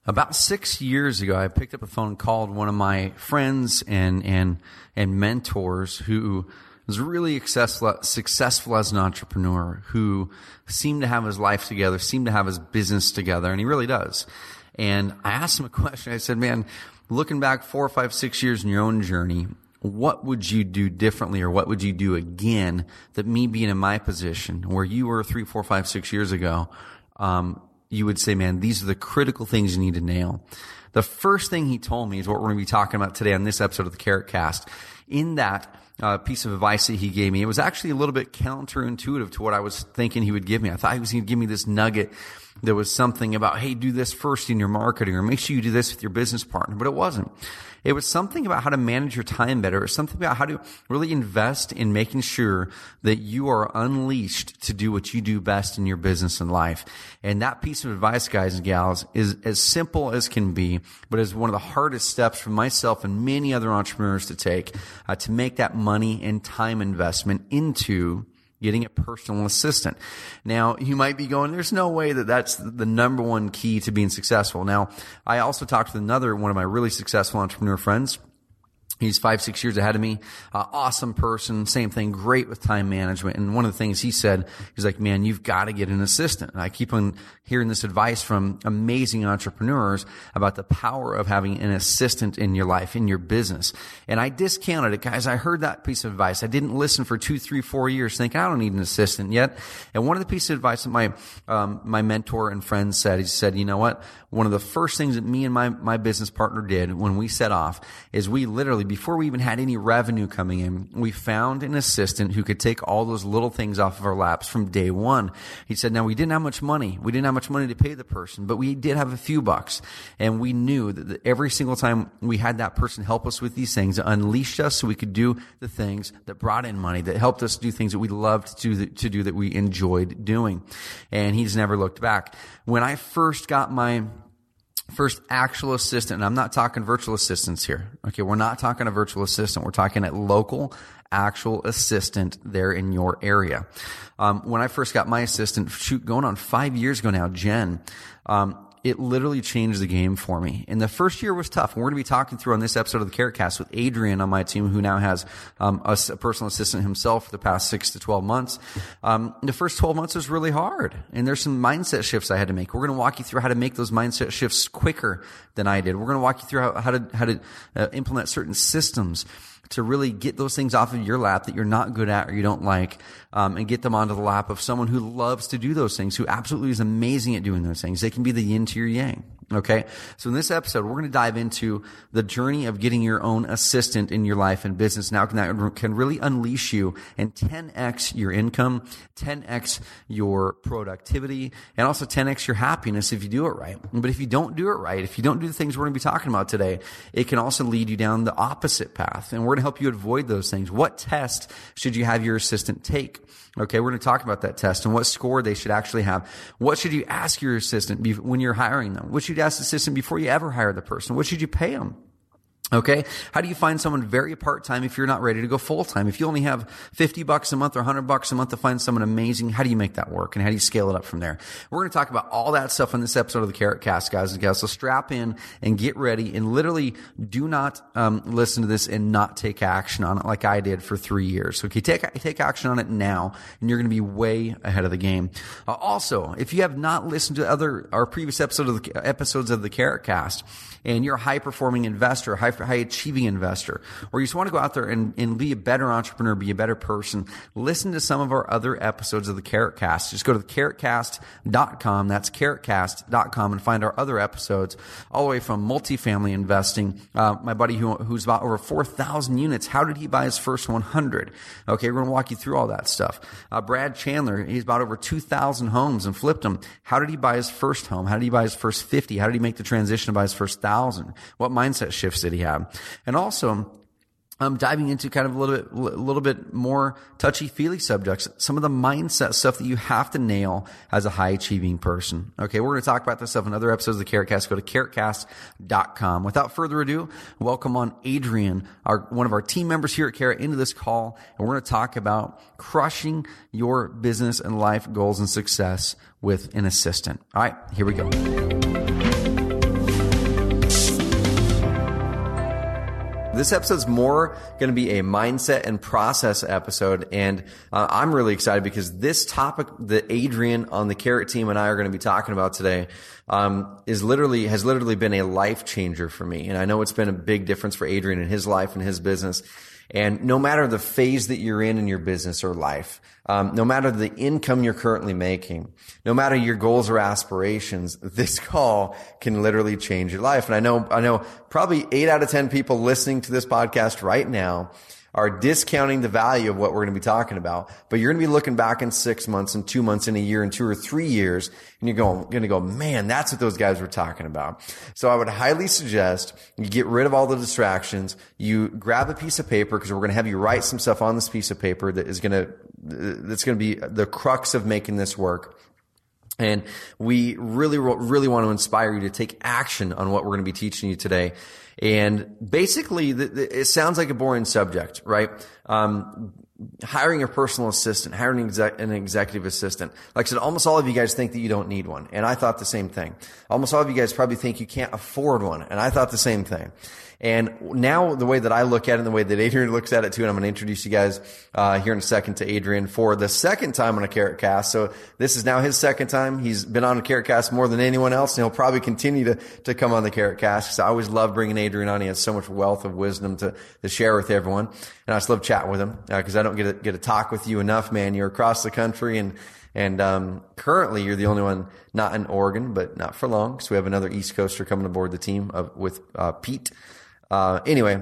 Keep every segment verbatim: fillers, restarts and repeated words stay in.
About six years ago, I picked up a phone and called one of my friends and and and mentors who was really successful, successful as an entrepreneur, who seemed to have his life together, seemed to have his business together, and he really does. And I asked him a question. I said, man, looking back four, five, six years in your own journey, what would you do differently, or what would you do again that me being in my position where you were three, four, five, six years ago, um, you would say, man, these are the critical things you need to nail. The first thing he told me is what we're going to be talking about today on this episode of the Carrot Cast. In that uh, piece of advice that he gave me, it was actually a little bit counterintuitive to what I was thinking he would give me. I thought he was going to give me this nugget that was something about, hey, do this first in your marketing, or make sure you do this with your business partner. But it wasn't. It was something about how to manage your time better. It was something about how to really invest in making sure that you are unleashed to do what you do best in your business and life. And that piece of advice, guys and gals, is as simple as can be, but is one of the hardest steps for myself and many other entrepreneurs to take, uh, to make that money and time investment into getting a personal assistant. Now, you might be going, there's no way that that's the number one key to being successful. Now, I also talked with another one of my really successful entrepreneur friends. He's five, six years ahead of me. Uh, awesome person. Same thing. Great with time management. And one of the things he said, he's like, man, you've got to get an assistant. And I keep on hearing this advice from amazing entrepreneurs about the power of having an assistant in your life, in your business. And I discounted it, guys. I heard that piece of advice. I didn't listen for two, three, four years thinking, I don't need an assistant yet. And one of the pieces of advice that my, um, my mentor and friend said, he said, you know what? One of the first things that me and my, my business partner did when we set off is we literally, before we even had any revenue coming in, we found an assistant who could take all those little things off of our laps from day one. He said, now we didn't have much money. We didn't have much money to pay the person, but we did have a few bucks. And we knew that every single time we had that person help us with these things, it unleashed us so we could do the things that brought in money, that helped us do things that we loved to, to do, that we enjoyed doing. And he's never looked back. When I first got my first actual assistant, and I'm not talking virtual assistants here. Okay, we're not talking a virtual assistant. We're talking a local actual assistant there in your area. Um, when I first got my assistant, shoot, going on five years ago now, Jen, um, it literally changed the game for me. And the first year was tough. And we're going to be talking through on this episode of the Carrot Cast with Adrian on my team, who now has um, a, a personal assistant himself for the past six to twelve months. Um, the first twelve months was really hard. And there's some mindset shifts I had to make. We're going to walk you through how to make those mindset shifts quicker than I did. We're going to walk you through how, how to, how to uh, implement certain systems to really get those things off of your lap that you're not good at or you don't like, um, and get them onto the lap of someone who loves to do those things, who absolutely is amazing at doing those things. They can be the yin to your yang. Okay. So in this episode, we're going to dive into the journey of getting your own assistant in your life and business. Now, that can really unleash you and ten X your income, ten X your productivity, and also ten X your happiness if you do it right. But if you don't do it right, if you don't do the things we're going to be talking about today, it can also lead you down the opposite path. And we're going to help you avoid those things. What test should you have your assistant take? Okay, we're going to talk about that test and what score they should actually have. What should you ask your assistant be- when you're hiring them? What should you ask the assistant before you ever hire the person? What should you pay them? Okay. How do you find someone very part-time if you're not ready to go full-time? If you only have fifty bucks a month or one hundred bucks a month to find someone amazing, how do you make that work? And how do you scale it up from there? We're going to talk about all that stuff on this episode of the Carrot Cast, guys and gals. So strap in and get ready, and literally do not um, listen to this and not take action on it like I did for three years. Okay. Take, take action on it now, and you're going to be way ahead of the game. Uh, also, if you have not listened to other, our previous episode of the, episodes of the Carrot Cast, and you're a high-performing investor, high, high-achieving investor, or you just want to go out there and, and be a better entrepreneur, be a better person, listen to some of our other episodes of the Carrot Cast. Just go to the carrot cast dot com. That's carrot cast dot com, and find our other episodes all the way from multifamily investing. Uh, my buddy who, who's bought over four thousand units, how did he buy his first one hundred? Okay, we're going to walk you through all that stuff. Uh, Brad Chandler, he's bought over two thousand homes and flipped them. How did he buy his first home? How did he buy his first fifty? How did he make the transition to buy his first thousand? What mindset shifts did he have? And also, I'm diving into kind of a little bit, a little bit more touchy-feely subjects, some of the mindset stuff that you have to nail as a high-achieving person. Okay, we're going to talk about this stuff in other episodes of the Carrot Cast. Go to carrot cast dot com. Without further ado, welcome on Adrian, our one of our team members here at Carrot, into this call, and we're going to talk about crushing your business and life goals and success with an assistant. All right, here we go. This episode's more going to be a mindset and process episode, and uh, I'm really excited because this topic that Adrian on the Carrot team and I are going to be talking about today um, is literally has literally been a life changer for me, and I know it's been a big difference for Adrian in his life and his business. And no matter the phase that you're in in your business or life, um, no matter the income you're currently making, no matter your goals or aspirations, this call can literally change your life. And I know, I know probably eight out of ten people listening to this podcast right now are discounting the value of what we're going to be talking about. But you're going to be looking back in six months and two months and a year and two or three years, and you're going, going to go, man, that's what those guys were talking about. So I would highly suggest you get rid of all the distractions. You grab a piece of paper, because we're going to have you write some stuff on this piece of paper that is going to, that's going to be the crux of making this work. And we really, really want to inspire you to take action on what we're going to be teaching you today. And basically, the, the, it sounds like a boring subject, right? Um, hiring a personal assistant, hiring an, exec, an executive assistant. Like I said, almost all of you guys think that you don't need one. And I thought the same thing. Almost all of you guys probably think you can't afford one. And I thought the same thing. And now the way that I look at it and the way that Adrian looks at it too, and I'm going to introduce you guys uh here in a second to Adrian for the second time on a Carrot Cast. So this is now his second time. He's been on a Carrot Cast more than anyone else, and he'll probably continue to to come on the Carrot Cast, because I always love bringing Adrian on. He has so much wealth of wisdom to to share with everyone, and I just love chatting with him because uh, I don't get to, get to talk with you enough, man. You're across the country, and And um currently you're the only one not in Oregon, but not for long, because we have another East Coaster coming aboard the team of, with uh Pete. Uh, anyway,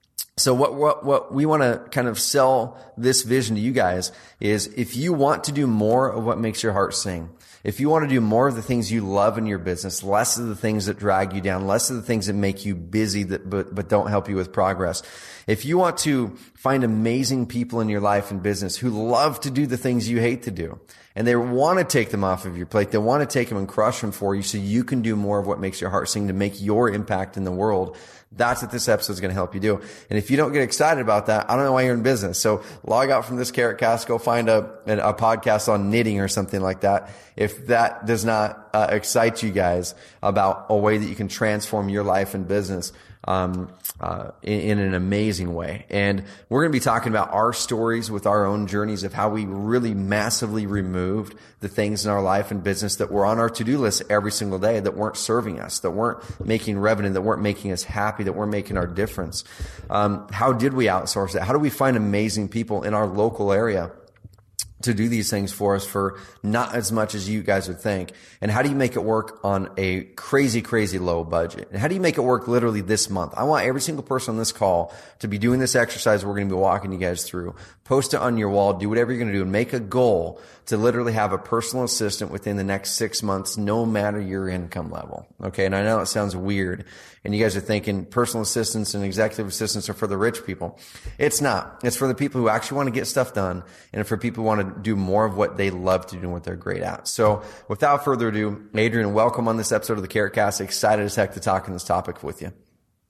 so what, what, what we want to kind of sell this vision to you guys is, if you want to do more of what makes your heart sing, if you want to do more of the things you love in your business, less of the things that drag you down, less of the things that make you busy that, but, but don't help you with progress. If you want to find amazing people in your life and business who love to do the things you hate to do, and they want to take them off of your plate, they want to take them and crush them for you so you can do more of what makes your heart sing to make your impact in the world, that's what this episode is going to help you do. And if you don't get excited about that, I don't know why you're in business. So log out from this Carrot Cast, go find a, a podcast on knitting or something like that. If that does not uh, excite you guys about a way that you can transform your life and business um uh in, in an amazing way. And we're going to be talking about our stories with our own journeys of how we really massively removed the things in our life and business that were on our to-do list every single day, that weren't serving us, that weren't making revenue, that weren't making us happy, that weren't making our difference. Um how did we outsource that? How do we find amazing people in our local area to do these things for us for not as much as you guys would think? And how do you make it work on a crazy, crazy low budget? And how do you make it work literally this month? I want every single person on this call to be doing this exercise we're going to be walking you guys through. Post it on your wall, do whatever you're going to do, and make a goal to literally have a personal assistant within the next six months, no matter your income level. Okay. And I know it sounds weird, and you guys are thinking personal assistants and executive assistants are for the rich people. It's not. It's for the people who actually want to get stuff done, and for people who want to do more of what they love to do and what they're great at. So without further ado, Adrian, welcome on this episode of the Carrot Cast. Excited as heck to talk on this topic with you.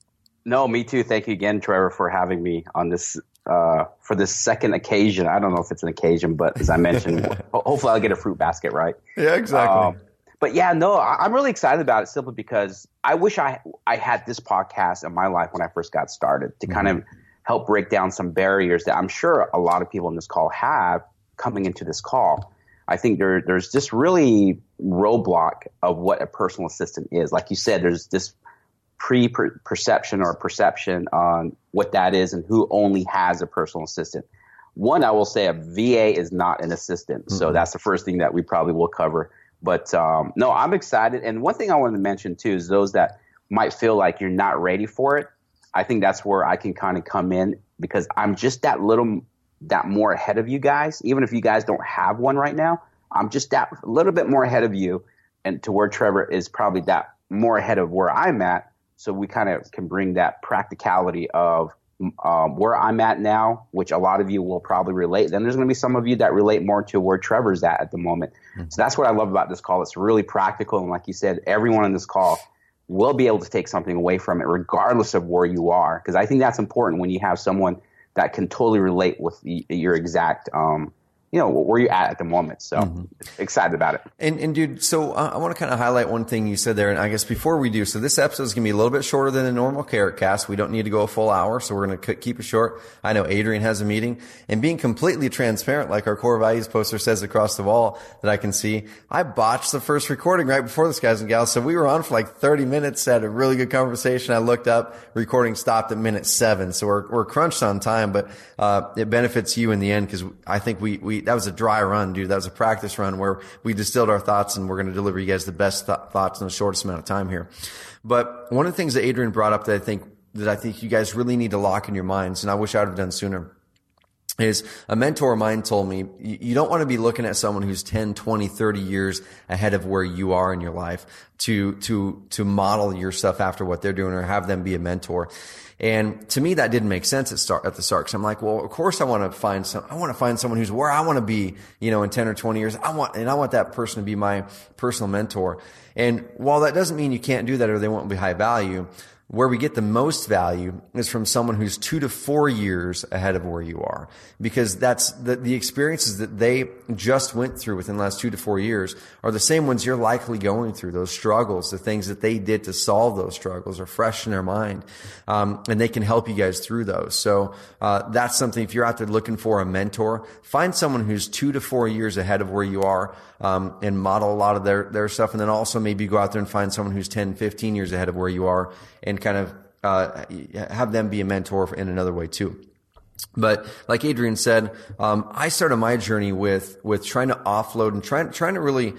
No, me too. Thank you again, Trevor, for having me on this uh, for this second occasion. I don't know if it's an occasion, but as I mentioned, hopefully I'll get a fruit basket, right? Yeah, exactly. Um, but yeah, no, I, I'm really excited about it simply because I wish I I had this podcast in my life when I first got started to mm-hmm. kind of help break down some barriers that I'm sure a lot of people in this call have coming into this call. I think there there's this really roadblock of what a personal assistant is. Like you said, there's this pre-perception or perception on what that is and who only has a personal assistant. One, I will say a V A is not an assistant. Mm-hmm. So that's the first thing that we probably will cover. But um, no, I'm excited. And one thing I wanted to mention too is those that might feel like you're not ready for it. I think that's where I can kind of come in, because I'm just that little that more ahead of you guys. Even if you guys don't have one right now, I'm just that a little bit more ahead of you, and to where Trevor is probably that more ahead of where I'm at. So we kind of can bring that practicality of um, where I'm at now, which a lot of you will probably relate. Then there's going to be some of you that relate more to where Trevor's at at the moment. Mm-hmm. So that's what I love about this call. It's really practical. And like you said, everyone on this call will be able to take something away from it, regardless of where you are. Because I think that's important when you have someone that can totally relate with the, your exact um, you know, where you're at at the moment. So mm-hmm. excited about it. And, and dude, so uh, I want to kind of highlight one thing you said there. And I guess before we do, so this episode is going to be a little bit shorter than a normal Carrot Cast. We don't need to go a full hour. So we're going to keep it short. I know Adrian has a meeting, and being completely transparent, like our core values poster says across the wall that I can see, I botched the first recording right before this, guys and gals. So we were on for like thirty minutes, had a really good conversation. I looked up, recording stopped at minute seven. So we're, we're crunched on time, but, uh, it benefits you in the end, because I think we, we, that was a dry run, dude. That was a practice run where we distilled our thoughts, and we're going to deliver you guys the best th- thoughts in the shortest amount of time here. But one of the things that Adrian brought up that I think, that I think you guys really need to lock in your minds, and I wish I would have done sooner, is a mentor of mine told me, you don't want to be looking at someone who's ten, twenty, thirty years ahead of where you are in your life to, to, to model your stuff after what they're doing or have them be a mentor. And to me, that didn't make sense at start, at the start. Cause I'm like, well, of course I want to find some, I want to find someone who's where I want to be, you know, in ten or twenty years. I want, and I want that person to be my personal mentor. And while that doesn't mean you can't do that or they won't be high value, where we get the most value is from someone who's two to four years ahead of where you are, because that's the, the experiences that they just went through within the last two to four years are the same ones you're likely going through. Those struggles, the things that they did to solve those struggles are fresh in their mind. Um, and they can help you guys through those. So, uh, that's something, if you're out there looking for a mentor, find someone who's two to four years ahead of where you are, um, and model a lot of their, their stuff. And then also maybe go out there and find someone who's ten, fifteen years ahead of where you are, and kind of uh have them be a mentor in another way too. But like Adrian said, um I started my journey with with trying to offload and trying trying to really,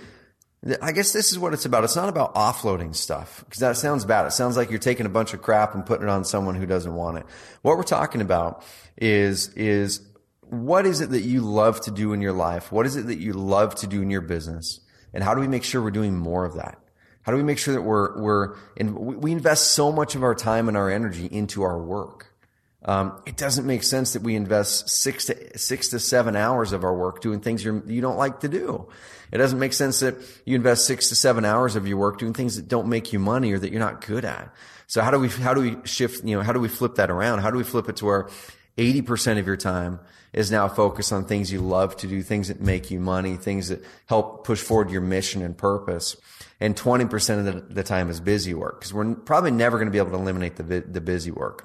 I guess this is what it's about. It's not about offloading stuff, because that sounds bad. It sounds like you're taking a bunch of crap and putting it on someone who doesn't want it. What we're talking about is is what is it that you love to do in your life? What is it that you love to do in your business? And how do we make sure we're doing more of that? How do we make sure that we're, we're, and we invest so much of our time and our energy into our work. Um, it doesn't make sense that we invest six to, six to seven hours of our work doing things you're, you don't like to do. It doesn't make sense that you invest six to seven hours of your work doing things that don't make you money or that you're not good at. So how do we, how do we shift, you know, how do we flip that around? How do we flip it to where eighty percent of your time is now focused on things you love to do, things that make you money, things that help push forward your mission and purpose. And twenty percent of the, the time is busy work, because we're probably never going to be able to eliminate the the busy work.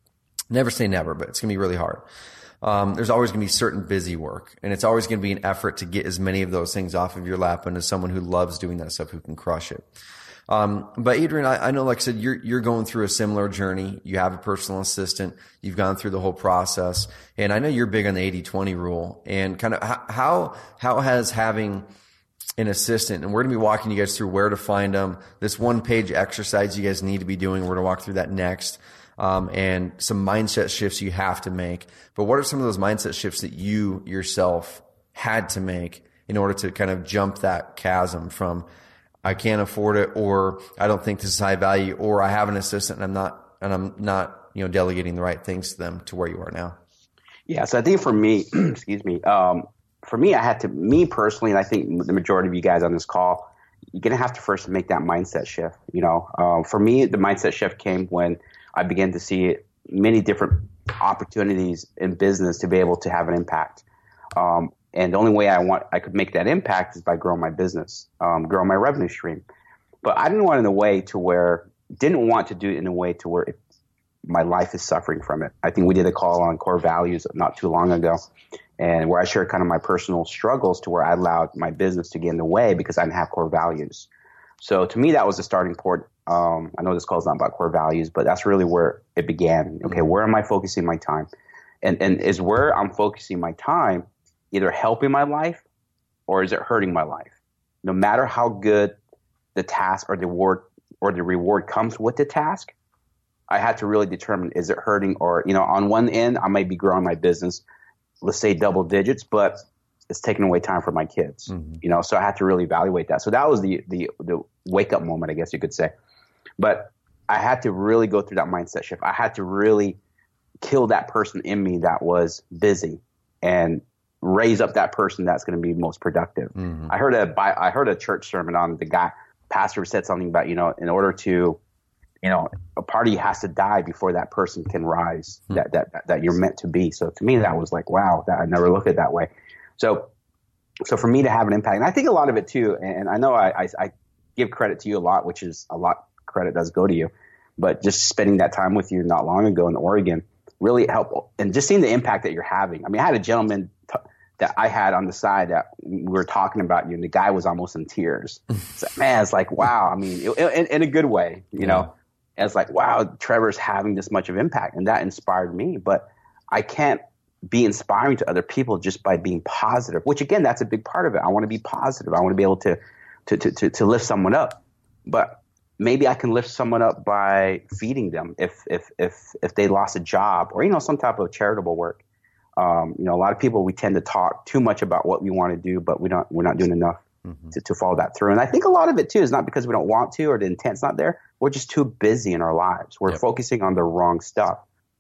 Never say never, but it's going to be really hard. Um, there's always going to be certain busy work, and it's always going to be an effort to get as many of those things off of your lap, and as someone who loves doing that stuff, who can crush it. Um, but Adrian, I, I know, like I said, you're, you're going through a similar journey. You have a personal assistant. You've gone through the whole process. And I know you're big on the eighty twenty rule, and kind of how, how has having an assistant, and we're going to be walking you guys through where to find them, this one page exercise you guys need to be doing. We're going to walk through that next. Um, and some mindset shifts you have to make. But what are some of those mindset shifts that you yourself had to make in order to kind of jump that chasm from, I can't afford it, or I don't think this is high value, or I have an assistant and I'm not, and I'm not, you know, delegating the right things to them, to where you are now? Yeah. So I think for me, excuse me, um, for me, I had to, me personally, and I think the majority of you guys on this call, you're going to have to first make that mindset shift. You know, um, for me, the mindset shift came when I began to see many different opportunities in business to be able to have an impact. Um, and the only way I want, I could make that impact is by growing my business, um, growing my revenue stream. But I didn't want it in a way to where, didn't want to do it in a way to where it, my life is suffering from it. I think we did a call on core values not too long ago, and where I shared kind of my personal struggles to where I allowed my business to get in the way because I didn't have core values. So to me, that was the starting point. Um, I know this call is not about core values, but that's really where it began. Okay, where am I focusing my time? And and is where I'm focusing my time either helping my life or is it hurting my life? No matter how good the task or the reward or the reward comes with the task, I had to really determine, is it hurting, or, you know, on one end, I might be growing my business, let's say double digits, but it's taking away time for my kids, mm-hmm. you know, so I had to really evaluate that. So that was the, the, the wake up moment, I guess you could say. But I had to really go through that mindset shift. I had to really kill that person in me that was busy and raise up that person that's going to be most productive. Mm-hmm. I heard a, I heard a church sermon on the guy, pastor said something about, you know, in order to, you know, a party has to die before that person can rise, mm-hmm. that, that, that you're meant to be. So to me, that was like, wow, that I never looked at it that way. So, so for me to have an impact, and I think a lot of it too, and I know I, I, I give credit to you a lot, which is a lot credit does go to you, but just spending that time with you not long ago in Oregon really helped, and just seeing the impact that you're having. I mean, I had a gentleman t- that I had on the side that we were talking about you, and the guy was almost in tears. It's like, man, it's like, wow. I mean, it, in, in a good way, you yeah. know, and it's like, wow, Trevor's having this much of impact, and that inspired me. But I can't be inspiring to other people just by being positive, which again, that's a big part of it. I want to be positive. I want to be able to, to, to, to, to lift someone up, but maybe I can lift someone up by feeding them if, if, if, if they lost a job or, you know, some type of charitable work. Um, you know, a lot of people, we tend to talk too much about what we want to do, but we don't, we're not doing enough mm-hmm. to, to follow that through. And I think a lot of it too is not because we don't want to or the intent's not there. We're just too busy in our lives. We're yep. focusing on the wrong stuff.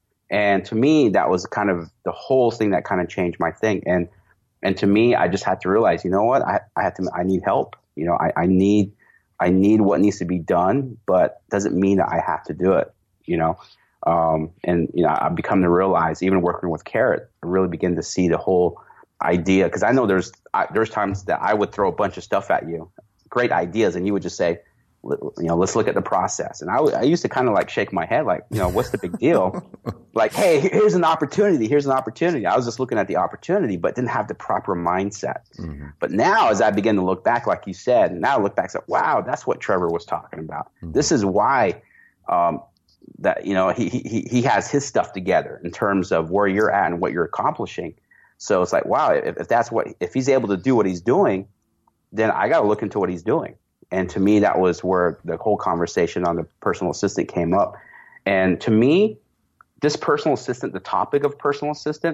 And to me, that was kind of the whole thing that kind of changed my thing. And, and to me, I just had to realize, you know what, I, I had to, I need help. You know, I, I need, I need what needs to be done, but doesn't mean that I have to do it, you know? Um, and, you know, I've become to realize, even working with Carrot, I really begin to see the whole idea. Cause I know there's, I, there's times that I would throw a bunch of stuff at you, great ideas. And you would just say, you know, let's look at the process. And I, w- I used to kind of like shake my head, like, you know, what's the big deal? Like, hey, here's an opportunity. Here's an opportunity. I was just looking at the opportunity, but didn't have the proper mindset. Mm-hmm. But now, as I begin to look back, like you said, now I look back and say, wow, that's what Trevor was talking about. Mm-hmm. This is why, um, that, you know, he, he, he has his stuff together in terms of where you're at and what you're accomplishing. So it's like, wow, if, if that's what, if he's able to do what he's doing, then I got to look into what he's doing. And to me, that was where the whole conversation on the personal assistant came up. And to me, this personal assistant, the topic of personal assistant,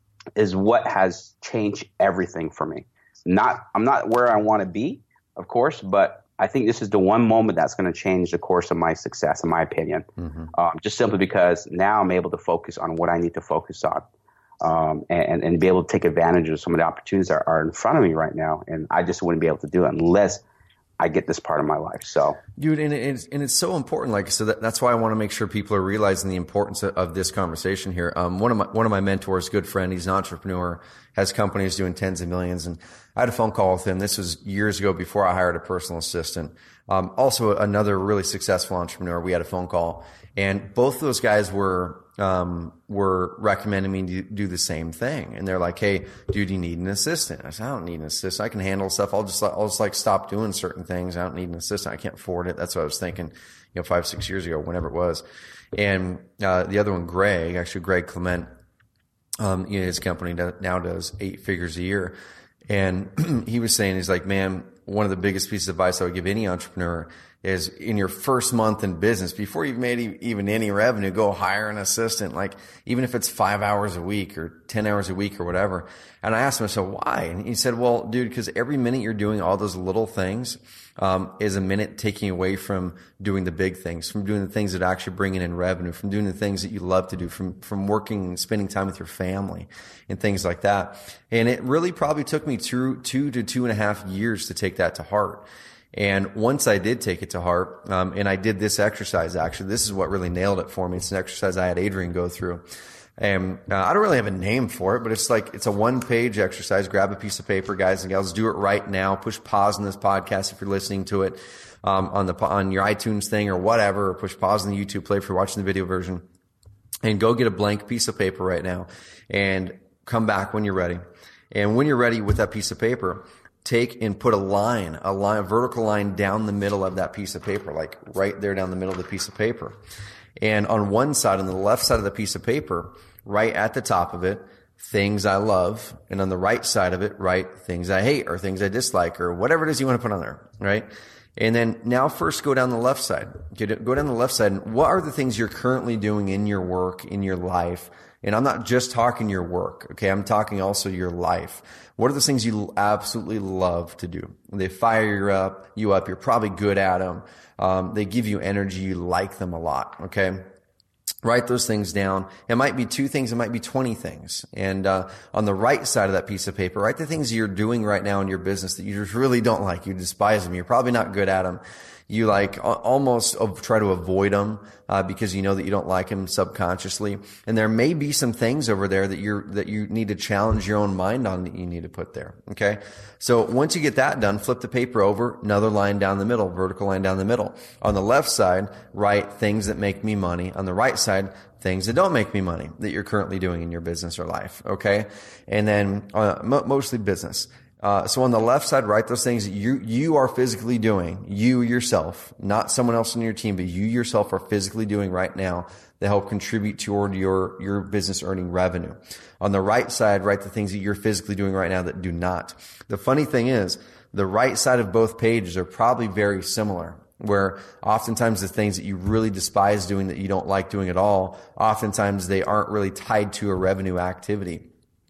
is what has changed everything for me. Not, I'm not where I want to be, of course, but I think this is the one moment that's going to change the course of my success, in my opinion. Mm-hmm. Um, just simply because now I'm able to focus on what I need to focus on, um, and, and be able to take advantage of some of the opportunities that are in front of me right now. And I just wouldn't be able to do it unless I get this part of my life. So, dude, and it's, and it's so important. Like, so that, that's why I want to make sure people are realizing the importance of, of this conversation here. Um, one of my, one of my mentors, good friend, he's an entrepreneur, has companies doing tens of millions. And I had a phone call with him. This was years ago before I hired a personal assistant. Um, also another really successful entrepreneur. We had a phone call, and both those guys were, um, were recommending me to do the same thing. And they're like, hey, dude, you need an assistant. I said, I don't need an assistant. I can handle stuff. I'll just, I'll just like stop doing certain things. I don't need an assistant. I can't afford it. That's what I was thinking, you know, five, six years ago, whenever it was. And, uh, the other one, Greg, actually Greg Clement, um, you know, his company now does eight figures a year. And he was saying, he's like, man, one of the biggest pieces of advice I would give any entrepreneur is in your first month in business, before you've made even any revenue, go hire an assistant, like even if it's five hours a week or ten hours a week or whatever. And I asked him, so why? And he said, well, dude, because every minute you're doing all those little things, um, is a minute taking away from doing the big things, from doing the things that actually bring in revenue, from doing the things that you love to do, from, from working and spending time with your family and things like that. And it really probably took me two, two to two and a half years to take that to heart. And once I did take it to heart, um, and I did this exercise, actually, this is what really nailed it for me. It's an exercise I had Adrian go through. And uh, I don't really have a name for it, but it's like, it's a one page exercise. Grab a piece of paper, guys and gals, do it right now. Push pause on this podcast if you're listening to it, um, on the, on your iTunes thing or whatever, or push pause on the YouTube play if you're watching the video version, and go get a blank piece of paper right now and come back when you're ready. And when you're ready with that piece of paper, take and put a line, a line, a vertical line down the middle of that piece of paper, like right there down the middle of the piece of paper. And on one side, on the left side of the piece of paper, right at the top of it, things I love. And on the right side of it, write things I hate or things I dislike or whatever it is you want to put on there, right? And then now first go down the left side. Get, go down the left side. And what are the things you're currently doing in your work, in your life? And I'm not just talking your work, okay? I'm talking also your life. What are the things you absolutely love to do? They fire you up, you up. You're probably good at them. Um, they give you energy. You like them a lot, okay? Write those things down. It might be two things. It might be twenty things. And uh on the right side of that piece of paper, write the things you're doing right now in your business that you just really don't like. You despise them. You're probably not good at them. You like almost try to avoid them uh, because you know that you don't like them subconsciously. And there may be some things over there that you're that you need to challenge your own mind on that you need to put there. Okay, so once you get that done, flip the paper over, another line down the middle, vertical line down the middle. On the left side, write things that make me money. On the right side, things that don't make me money that you're currently doing in your business or life. Okay, and then uh, mo- mostly business. Uh, so on the left side, write those things that you, you are physically doing, you yourself, not someone else on your team, but you yourself are physically doing right now that help contribute toward your, your business earning revenue. On the right side, write the things that you're physically doing right now that do not. The funny thing is, the right side of both pages are probably very similar, where oftentimes the things that you really despise doing that you don't like doing at all, oftentimes they aren't really tied to a revenue activity.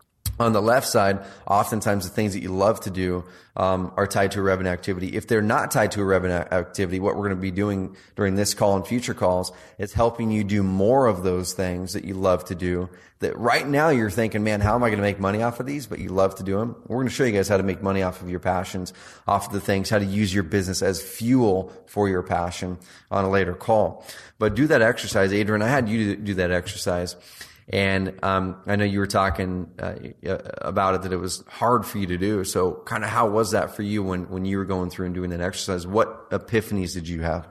On the left side, oftentimes the things that you love to do um, are tied to a revenue activity. If they're not tied to a revenue activity, what we're going to be doing during this call and future calls is helping you do more of those things that you love to do. That right now you're thinking, man, how am I going to make money off of these? But you love to do them. We're going to show you guys how to make money off of your passions, off of the things, how to use your business as fuel for your passion on a later call. But do that exercise, Adrian. I had you do that exercise. And um, I know you were talking uh, about it, that it was hard for you to do. So kind of how was that for you when, when you were going through and doing that exercise? What epiphanies did you have?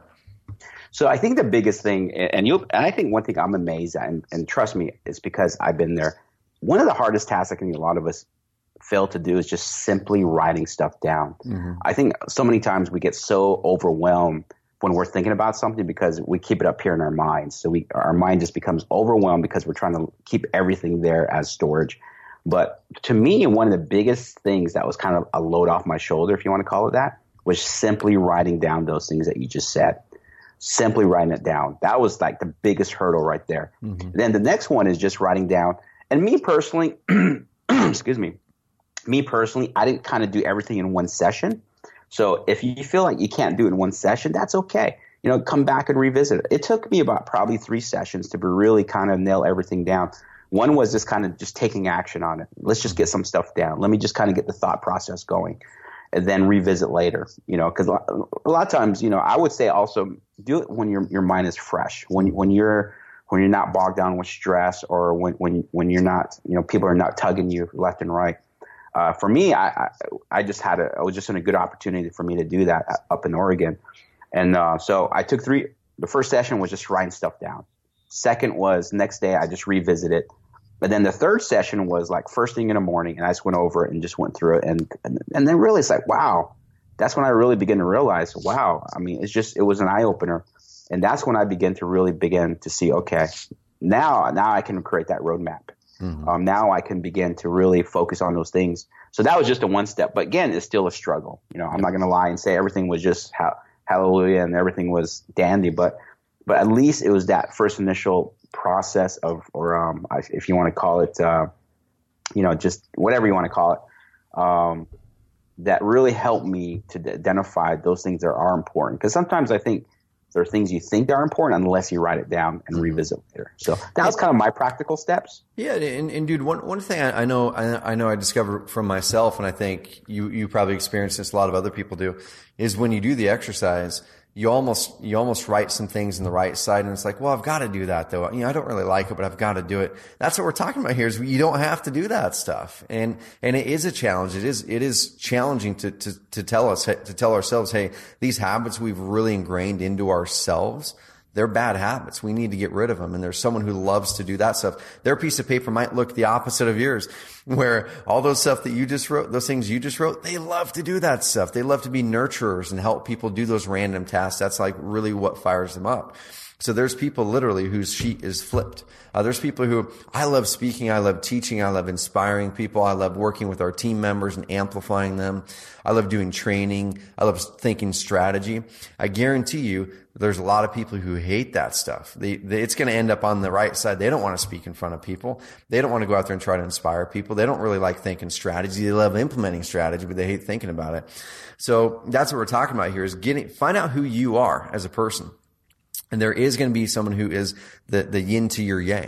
So I think the biggest thing, and you, and I think one thing I'm amazed at, and, and trust me, it's because I've been there. One of the hardest tasks I think a lot of us fail to do is just simply writing stuff down. Mm-hmm. I think so many times we get so overwhelmed when we're thinking about something because we keep it up here in our minds. So we, our mind just becomes overwhelmed because we're trying to keep everything there as storage. But to me, one of the biggest things that was kind of a load off my shoulder, if you want to call it that, was simply writing down those things that you just said. Simply writing it down. That was like the biggest hurdle right there. Mm-hmm. Then the next one is just writing down. And me personally, excuse me, me personally, I didn't kind of do everything in one session. So if you feel like you can't do it in one session, that's okay. You know, come back and revisit it. It took me about probably three sessions to really kind of nail everything down. One was just kind of just taking action on it. Let's just get some stuff down. Let me just kind of get the thought process going and then revisit later, you know, because a lot of times, you know, I would say also do it when your your mind is fresh, when when you're when you're not bogged down with stress, or when when when you're not, you know, people are not tugging you left and right. Uh, for me, I, I I just had a I was just in a good opportunity for me to do that up in Oregon, and uh, so I took three. The first session was just writing stuff down. Second was next day I just revisited it, but then the third session was like first thing in the morning, and I just went over it and just went through it, and and, and then really it's like wow, that's when I really began to realize wow. I mean, it's just it was an eye opener, and that's when I began to really begin to see okay, now now I can create that roadmap. Mm-hmm. Um, now I can begin to really focus on those things. So that was just a one step. But again, it's still a struggle. You know, I'm not going to lie and say everything was just ha- hallelujah and everything was dandy. But but at least it was that first initial process of, or um, if you want to call it, uh, you know, just whatever you want to call it, um, that really helped me to identify those things that are important. Because sometimes I think there are things you think are important unless you write it down and revisit later. So that was kind of my practical steps. Yeah, and, and dude, one one thing I, I know I, I know I discovered from myself, and I think you you probably experience this, a lot of other people do, is when you do the exercise, you almost you almost write some things in the right side, and it's like, well, I've got to do that though. You know, I don't really like it, but I've got to do it. That's what we're talking about here. Is you don't have to do that stuff, and and it is a challenge. It is it is challenging to to to tell us to tell ourselves, hey, these habits we've really ingrained into ourselves, they're bad habits. We need to get rid of them. And there's someone who loves to do that stuff. Their piece of paper might look the opposite of yours, where all those stuff that you just wrote, those things you just wrote, they love to do that stuff. They love to be nurturers and help people do those random tasks. That's like really what fires them up. So there's people literally whose sheet is flipped. Uh, there's people who, I love speaking, I love teaching, I love inspiring people, I love working with our team members and amplifying them. I love doing training, I love thinking strategy. I guarantee you there's a lot of people who hate that stuff. They, they, it's going to end up on the right side. They don't want to speak in front of people. They don't want to go out there and try to inspire people. They don't really like thinking strategy. They love implementing strategy, but they hate thinking about it. So that's what we're talking about here, is getting, find out who you are as a person. And there is going to be someone who is the, the yin to your yang.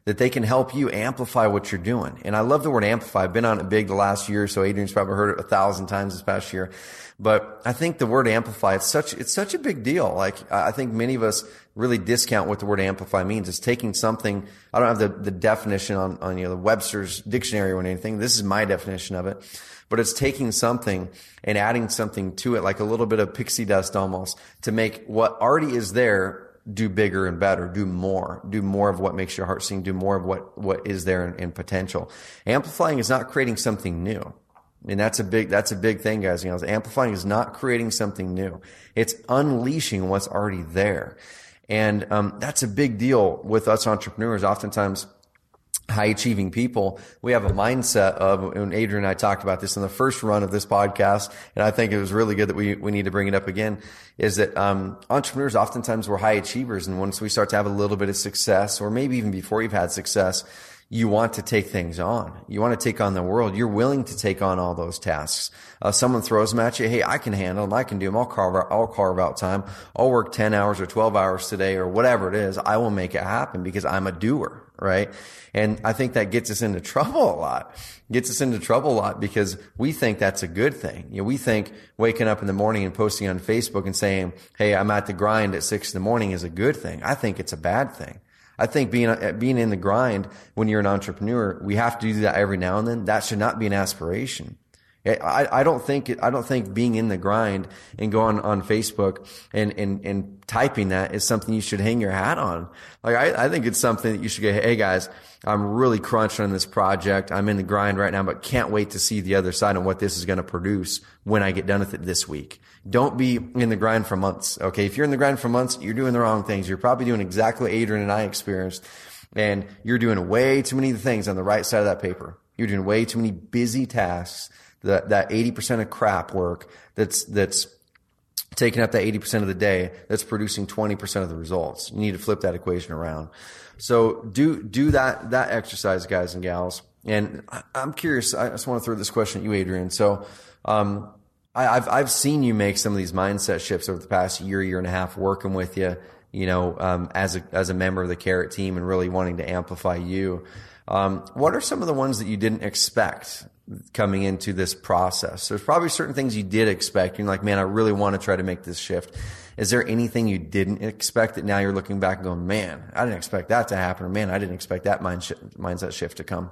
that they can help you amplify what you're doing. And I love the word amplify. I've been on it big the last year, so Adrian's probably heard it a thousand times this past year. But I think the word amplify, it's such, it's such a big deal. Like, I think many of us really discount what the word amplify means. It's taking something, I don't have the, the definition on, on, you know, the Webster's dictionary or anything. This is my definition of it. But it's taking something and adding something to it, like a little bit of pixie dust almost, to make what already is there do bigger and better, do more, do more of what makes your heart sing, do more of what, what is there in, in potential. Amplifying is not creating something new. And that's a big, that's a big thing, guys. You know, amplifying is not creating something new. It's unleashing what's already there. And, um, that's a big deal with us entrepreneurs. Oftentimes, high achieving people, we have a mindset of, and Adrian and I talked about this in the first run of this podcast, and I think it was really good that we, we need to bring it up again, is that, um, entrepreneurs, oftentimes we're high achievers. And once we start to have a little bit of success, or maybe even before you've had success, you want to take things on. You want to take on the world. You're willing to take on all those tasks. Uh, someone throws them at you. Hey, I can handle them. I can do them. I'll carve out, I'll carve out time. I'll work ten hours or twelve hours today or whatever it is. I will make it happen because I'm a doer, right? And I think that gets us into trouble a lot. Gets us into trouble a lot because we think that's a good thing. You know, we think waking up in the morning and posting on Facebook and saying, hey, I'm at the grind at six in the morning is a good thing. I think it's a bad thing. I think being, being in the grind when you're an entrepreneur, we have to do that every now and then. That should not be an aspiration. I, I don't think, I don't think being in the grind and going on Facebook and, and, and typing that is something you should hang your hat on. Like, I, I think it's something that you should go, hey guys, I'm really crunched on this project. I'm in the grind right now, but can't wait to see the other side and what this is going to produce when I get done with it this week. Don't be in the grind for months. Okay. If you're in the grind for months, you're doing the wrong things. You're probably doing exactly what Adrian and I experienced. And you're doing way too many things on the right side of that paper. You're doing way too many busy tasks. That, that eighty percent of crap work that's, that's taking up that eighty percent of the day that's producing twenty percent of the results. You need to flip that equation around. So do, do that, that exercise, guys and gals. And I, I'm curious. I just want to throw this question at you, Adrian. So, um, I, I've, I've seen you make some of these mindset shifts over the past year, year and a half working with you, you know, um, as a, as a member of the Carrot team and really wanting to amplify you. Um, what are some of the ones that you didn't expect coming into this process? There's probably certain things you did expect. You're like, man, I really want to try to make this shift. Is there anything you didn't expect that now you're looking back and going, man, I didn't expect that to happen, or man, I didn't expect that mind sh- mindset shift to come?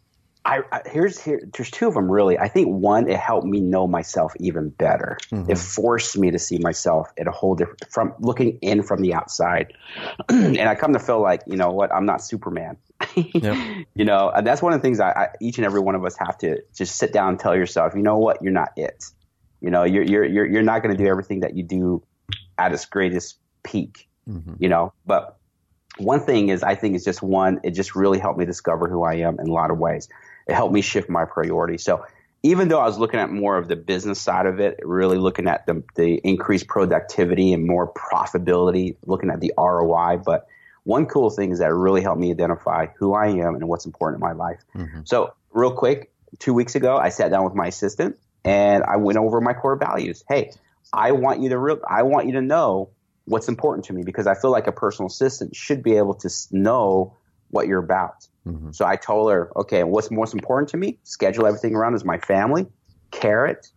I, I here's here. There's two of them really. I think one, it helped me know myself even better. Mm-hmm. It forced me to see myself at a whole different, from looking in from the outside. And I come to feel like, you know what, I'm not Superman. Yep. You know, and that's one of the things I, I, each and every one of us have to just sit down and tell yourself, you know what, you're not it. You know, you're you're you're you're not going to do everything that you do at its greatest peak. Mm-hmm. You know, but one thing is, I think it's just one. It just really helped me discover who I am in a lot of ways. It helped me shift my priorities. So even though I was looking at more of the business side of it, really looking at the the increased productivity and more profitability, looking at the R O I, but one cool thing is that it really helped me identify who I am and what's important in my life. Mm-hmm. So real quick, two weeks ago, I sat down with my assistant and I went over my core values. Hey, I want you to re- I want you to know what's important to me, because I feel like a personal assistant should be able to know what you're about. Mm-hmm. So I told her, okay, what's most important to me? Schedule everything around is my family, Carrot,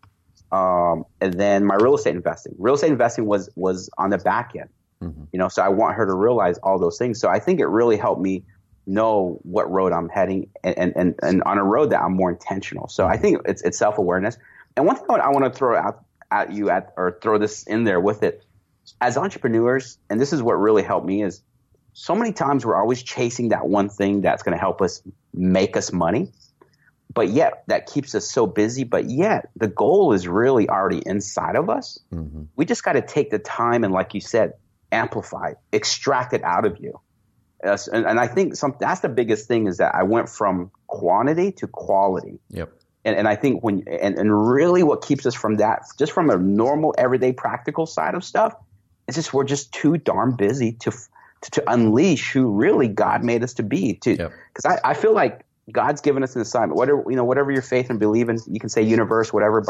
um, and then my real estate investing. Real estate investing was was on the back end. Mm-hmm. You know, so I want her to realize all those things. So I think it really helped me know what road I'm heading, and, and, and, and on a road that I'm more intentional. So mm-hmm. I think it's, it's self-awareness. And one thing I want to throw out at you at, or throw this in there with it, as entrepreneurs, and this is what really helped me, is so many times we're always chasing that one thing that's going to help us make us money, but yet that keeps us so busy. But yet the goal is really already inside of us. Mm-hmm. We just got to take the time and, like you said, amplify, extract it out of you. Uh, and, and I think some, that's the biggest thing, is that I went from quantity to quality. Yep. And, and I think when, and, and really what keeps us from that, just from a normal, everyday, practical side of stuff, it's just, we're just too darn busy to, to, to unleash who really God made us to be. To, yep. Cause I, I feel like God's given us an assignment, whatever, you know, whatever your faith and believe in, you can say universe, whatever, but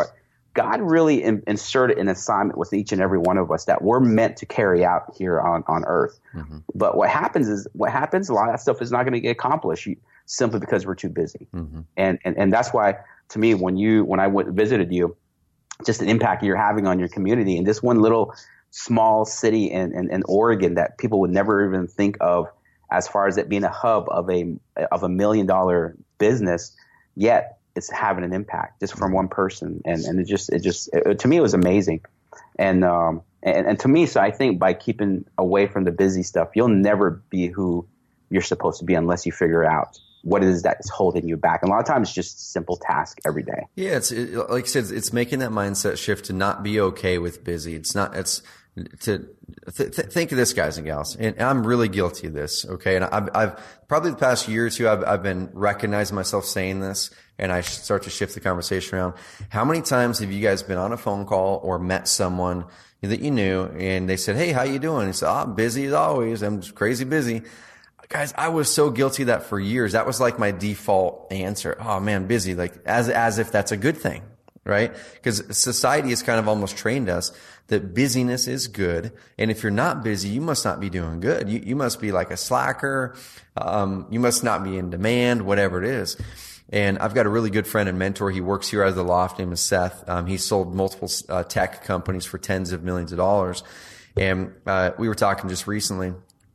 God really in, inserted an assignment with each and every one of us that we're meant to carry out here on, on earth. Mm-hmm. But what happens is what happens, a lot of that stuff is not going to get accomplished you, simply because we're too busy. Mm-hmm. And, and, and that's why, to me, when you, when I went visited you, just the impact you're having on your community in this one little small city in, in, in Oregon that people would never even think of as far as it being a hub of a, of a million dollar business, yet it's having an impact just from one person. And, and it just, it just, it, to me, it was amazing. And, um, and, and to me, so I think by keeping away from the busy stuff, you'll never be who you're supposed to be unless you figure out what it is that is holding you back. And a lot of times it's just simple task every day. Yeah. It's it, like I said, it's making that mindset shift to not be okay with busy. It's not, it's to th- th- think of this, guys and gals. And I'm really guilty of this. Okay. And I've, I've probably the past year or two, I've, I've been recognizing myself saying this, and I start to shift the conversation around. How many times have you guys been on a phone call or met someone that you knew and they said, "Hey, how you doing?" And you said, "Oh, I'm busy as always. I'm just crazy busy." Guys, I was so guilty of that for years. That was like my default answer. Oh man, busy. Like as, as if that's a good thing, right? Because society has kind of almost trained us that busyness is good. And if you're not busy, you must not be doing good. You, you must be like a slacker. Um, you must not be in demand, whatever it is. And I've got a really good friend and mentor. He works here out of the loft, named Seth. Um, he sold multiple uh, tech companies for tens of millions of dollars. And, uh, we were talking just recently.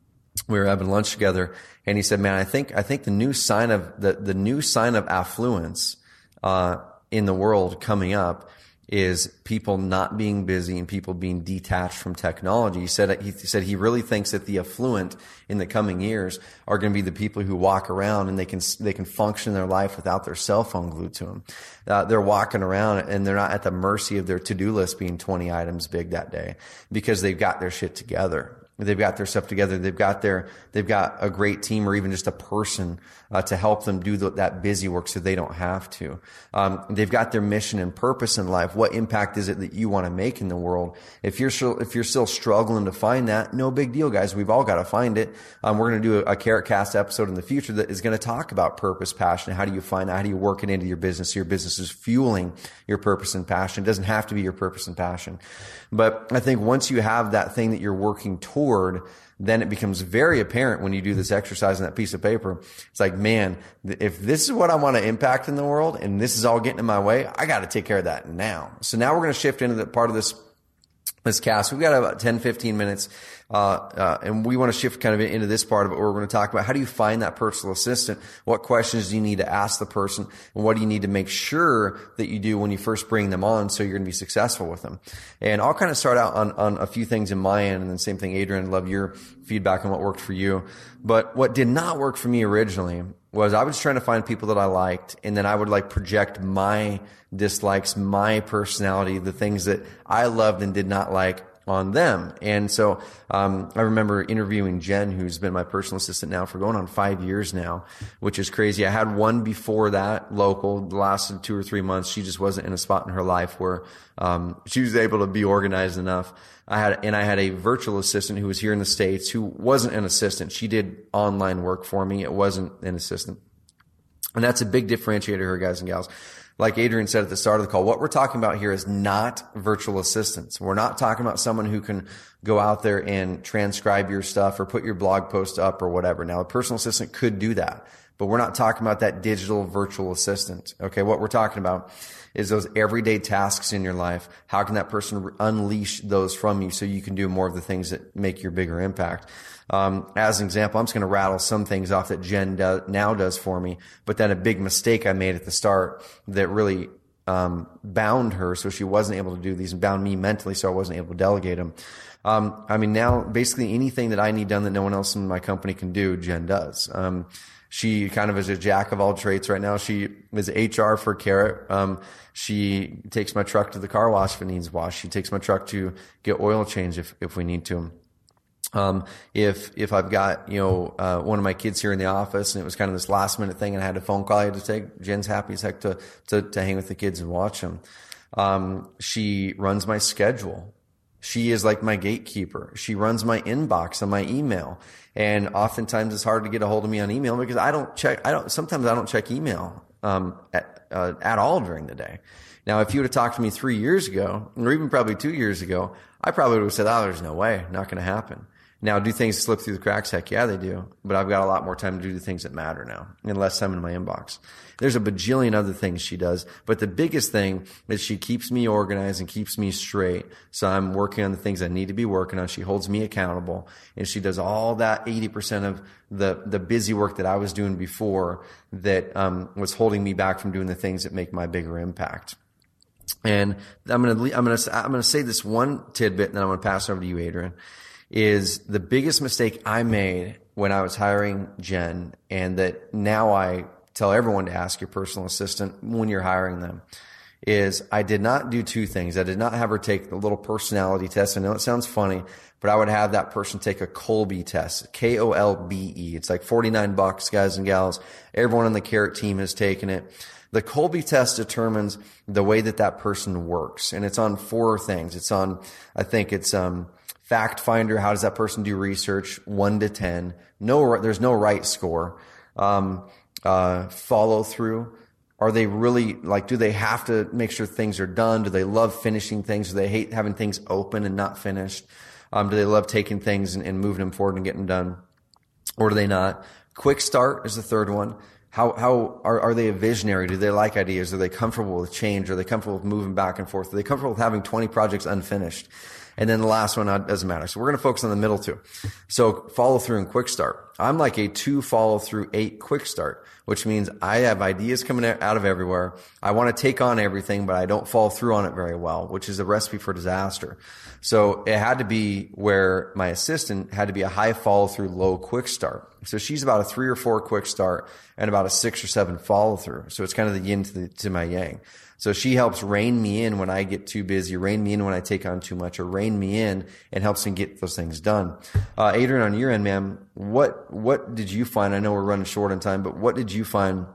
We were having lunch together, and he said, "Man, I think I think the new sign of the the new sign of affluence uh in the world coming up is people not being busy and people being detached from technology." He said he said he really thinks that the affluent in the coming years are going to be the people who walk around and they can they can function their life without their cell phone glued to them. Uh, they're walking around and they're not at the mercy of their to-do list being twenty items big that day because they've got their shit together. They've got their stuff together. They've got their, they've got a great team or even just a person uh, to help them do the, that busy work so they don't have to. Um, they've got their mission and purpose in life. What impact is it that you want to make in the world? If you're still, if you're still struggling to find that, no big deal, guys. We've all got to find it. Um, we're going to do a, a Carrot Cast episode in the future that is going to talk about purpose, passion. How do you find that? How do you work it into your business so your business is fueling your purpose and passion? It doesn't have to be your purpose and passion. But I think once you have that thing that you're working toward, then it becomes very apparent when you do this exercise on that piece of paper. It's like, man, if this is what I want to impact in the world and this is all getting in my way, I got to take care of that now. So now we're going to shift into the part of this this cast. We've got about ten, fifteen minutes, uh, uh, and we want to shift kind of into this part of it where we're going to talk about how do you find that personal assistant? What questions do you need to ask the person? And what do you need to make sure that you do when you first bring them on so you're going to be successful with them? And I'll kind of start out on, on a few things in my end, and then same thing, Adrian, I'd love your feedback on what worked for you. But what did not work for me originally was I was trying to find people that I liked, and then I would like project my dislikes, my personality, the things that I loved and did not like on them. And so um I remember interviewing Jen, who's been my personal assistant now for going on five years now, which is crazy. I had one before that, local, lasted two or three months. She just wasn't in a spot in her life where um she was able to be organized enough. I had, and I had a virtual assistant who was here in the States who wasn't an assistant. She did online work for me. It wasn't an assistant. And that's a big differentiator here, guys and gals. Like Adrian said at the start of the call, what we're talking about here is not virtual assistants. We're not talking about someone who can go out there and transcribe your stuff or put your blog post up or whatever. Now, a personal assistant could do that, but we're not talking about that digital virtual assistant. Okay. What we're talking about is those everyday tasks in your life. How can that person unleash those from you so you can do more of the things that make your bigger impact? Um, as an example, I'm just going to rattle some things off that Jen do, now does for me, but then a big mistake I made at the start that really um, bound her so she wasn't able to do these, and bound me mentally so I wasn't able to delegate them. Um, I mean, now basically anything that I need done that no one else in my company can do, Jen does. Um, she kind of is a jack of all trades right now. She is H R for Carrot. Um, she takes my truck to the car wash if it needs wash. She takes my truck to get oil change if, if we need to. Um, if, if I've got, you know, uh, one of my kids here in the office and it was kind of this last minute thing and I had a phone call I had to take, Jen's happy as heck to, to, to hang with the kids and watch them. Um, she runs my schedule. She is like my gatekeeper. She runs my inbox on my email. And oftentimes it's hard to get a hold of me on email because I don't check, I don't, sometimes I don't check email. um, at, uh, at all during the day. Now, if you would have talked to me three years ago, or even probably two years ago, I probably would have said, oh, there's no way, not going to happen. Now, do things slip through the cracks? Heck yeah, they do. But I've got a lot more time to do the things that matter now and less time in my inbox. There's a bajillion other things she does. But the biggest thing is she keeps me organized and keeps me straight. So I'm working on the things I need to be working on. She holds me accountable. And she does all that eighty percent of the, the busy work that I was doing before that um, was holding me back from doing the things that make my bigger impact. And I'm going to, I'm going to, I'm going to say this one tidbit and then I'm going to pass it over to you, Adrian. Is the biggest mistake I made when I was hiring Jen, and that now I tell everyone to ask your personal assistant when you're hiring them, is I did not do two things. I did not have her take the little personality test. I know it sounds funny, but I would have that person take a Kolbe test, K O L B E. It's like forty-nine bucks, guys and gals. Everyone on the Carrot team has taken it. The Kolbe test determines the way that that person works, and it's on four things. It's on, I think it's, um, Fact Finder, how does that person do research? One to ten. No, there's no right score. Um, uh, follow through. Are they really, like, do they have to make sure things are done? Do they love finishing things? Do they hate having things open and not finished? Um, do they love taking things and, and moving them forward and getting them done? Or do they not? Quick start is the third one. How, how are, are they a visionary? Do they like ideas? Are they comfortable with change? Are they comfortable with moving back and forth? Are they comfortable with having twenty projects unfinished? And then the last one doesn't matter. So we're going to focus on the middle two. So follow through and quick start. I'm like a two follow through, eight quick start, which means I have ideas coming out of everywhere. I want to take on everything, but I don't follow through on it very well, which is a recipe for disaster. So it had to be where my assistant had to be a high follow through, low quick start. So she's about a three or four quick start and about a six or seven follow through. So it's kind of the yin to, the, to my yang. So she helps rein me in when I get too busy, rein me in when I take on too much, or rein me in and helps me get those things done. Uh, Adrian, on your end, man, what, what did you find? I know we're running short on time, but what did you find,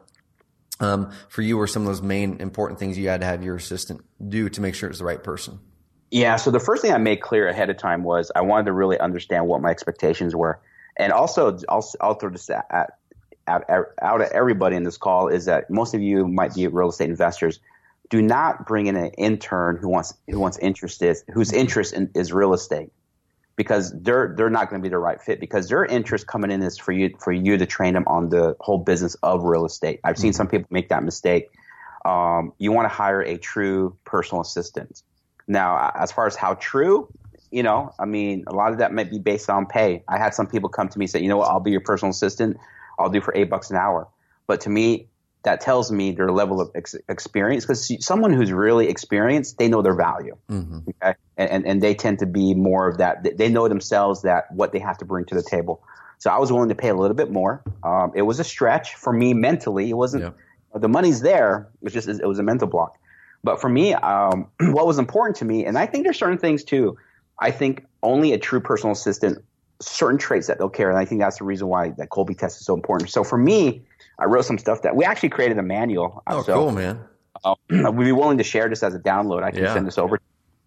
um, for you were some of those main important things you had to have your assistant do to make sure it was the right person? Yeah. So the first thing I made clear ahead of time was I wanted to really understand what my expectations were. And also, I'll, I'll throw this at, out, out at everybody in this call is that most of you might be real estate investors. Do not bring in an intern who wants who wants interested whose interest in, is real estate, because they're they're not going to be the right fit, because their interest coming in is for you for you to train them on the whole business of real estate. I've seen mm-hmm. some people make that mistake. Um, you want to hire a true personal assistant. Now, as far as how true, you know, I mean, a lot of that might be based on pay. I had some people come to me and say, you know what, I'll be your personal assistant. I'll do for eight bucks an hour. But to me, that tells me their level of ex- experience, because someone who's really experienced, they know their value. Mm-hmm. Okay? And, and and they tend to be more of that. They know themselves that what they have to bring to the table. So I was willing to pay a little bit more. Um, it was a stretch for me mentally. It wasn't yeah. the money's there. It was just it was a mental block. But for me, um, what was important to me, and I think there's certain things too. I think only a true personal assistant, certain traits that they'll care, and I think that's the reason why that Kolbe test is so important. So for me, I wrote some stuff that we actually created a manual. Oh, so, cool, man. Uh, we'd be willing to share this as a download. I can yeah. send this over.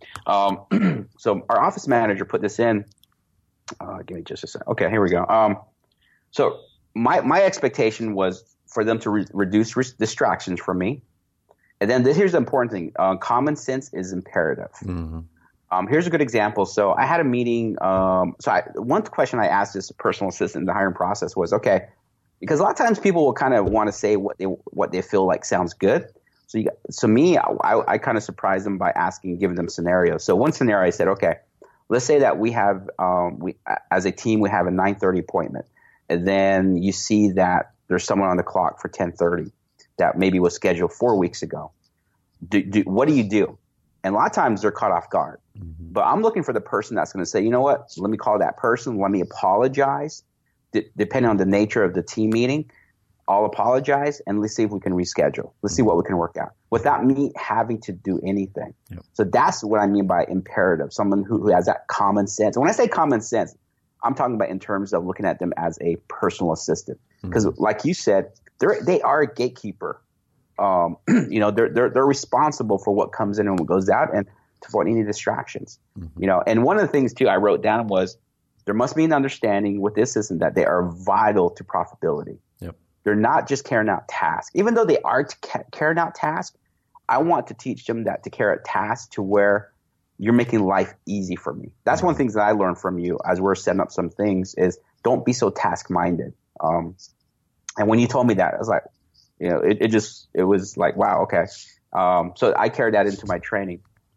Um, so our office manager put this in. Uh, give me just a second. Okay, here we go. Um, so my my expectation was for them to re- reduce re- distractions from me. And then this, here's the important thing. Uh, common sense is imperative. Mm-hmm. Um, here's a good example. So I had a meeting. Um, so I, one question I asked this personal assistant in the hiring process was, okay, because a lot of times people will kind of want to say what they what they feel like sounds good. So you, so me, I, I kind of surprised them by asking, giving them scenarios. So one scenario I said, okay, let's say that we have um, we as a team we have a nine thirty appointment, and then you see that there's someone on the clock for ten thirty that maybe was scheduled four weeks ago. Do, do, what do you do? And a lot of times they're caught off guard. Mm-hmm. But I'm looking for the person that's going to say, you know what? Let me call that person. Let me apologize. D- depending on the nature of the team meeting, I'll apologize, and let's see if we can reschedule. Let's see what we can work out without me having to do anything. Yep. So that's what I mean by imperative, someone who, who has that common sense. And when I say common sense, I'm talking about in terms of looking at them as a personal assistant. Because mm-hmm. like you said, they're, they are a gatekeeper. Um, you know, they're, they're, they're responsible for what comes in and what goes out and to avoid any distractions. Mm-hmm. You know, and one of the things too I wrote down was there must be an understanding with this assistant that they are vital to profitability. Yep. they're not just carrying out tasks. Even though they are ca- carrying out tasks, I want to teach them that to carry out tasks to where you're making life easy for me. That's mm-hmm. one of the things that I learned from you as we're setting up some things is don't be so task-minded. Um, and when you told me that, I was like, you know, it, it just, it was like, wow, okay. Um, so I carried that into my training.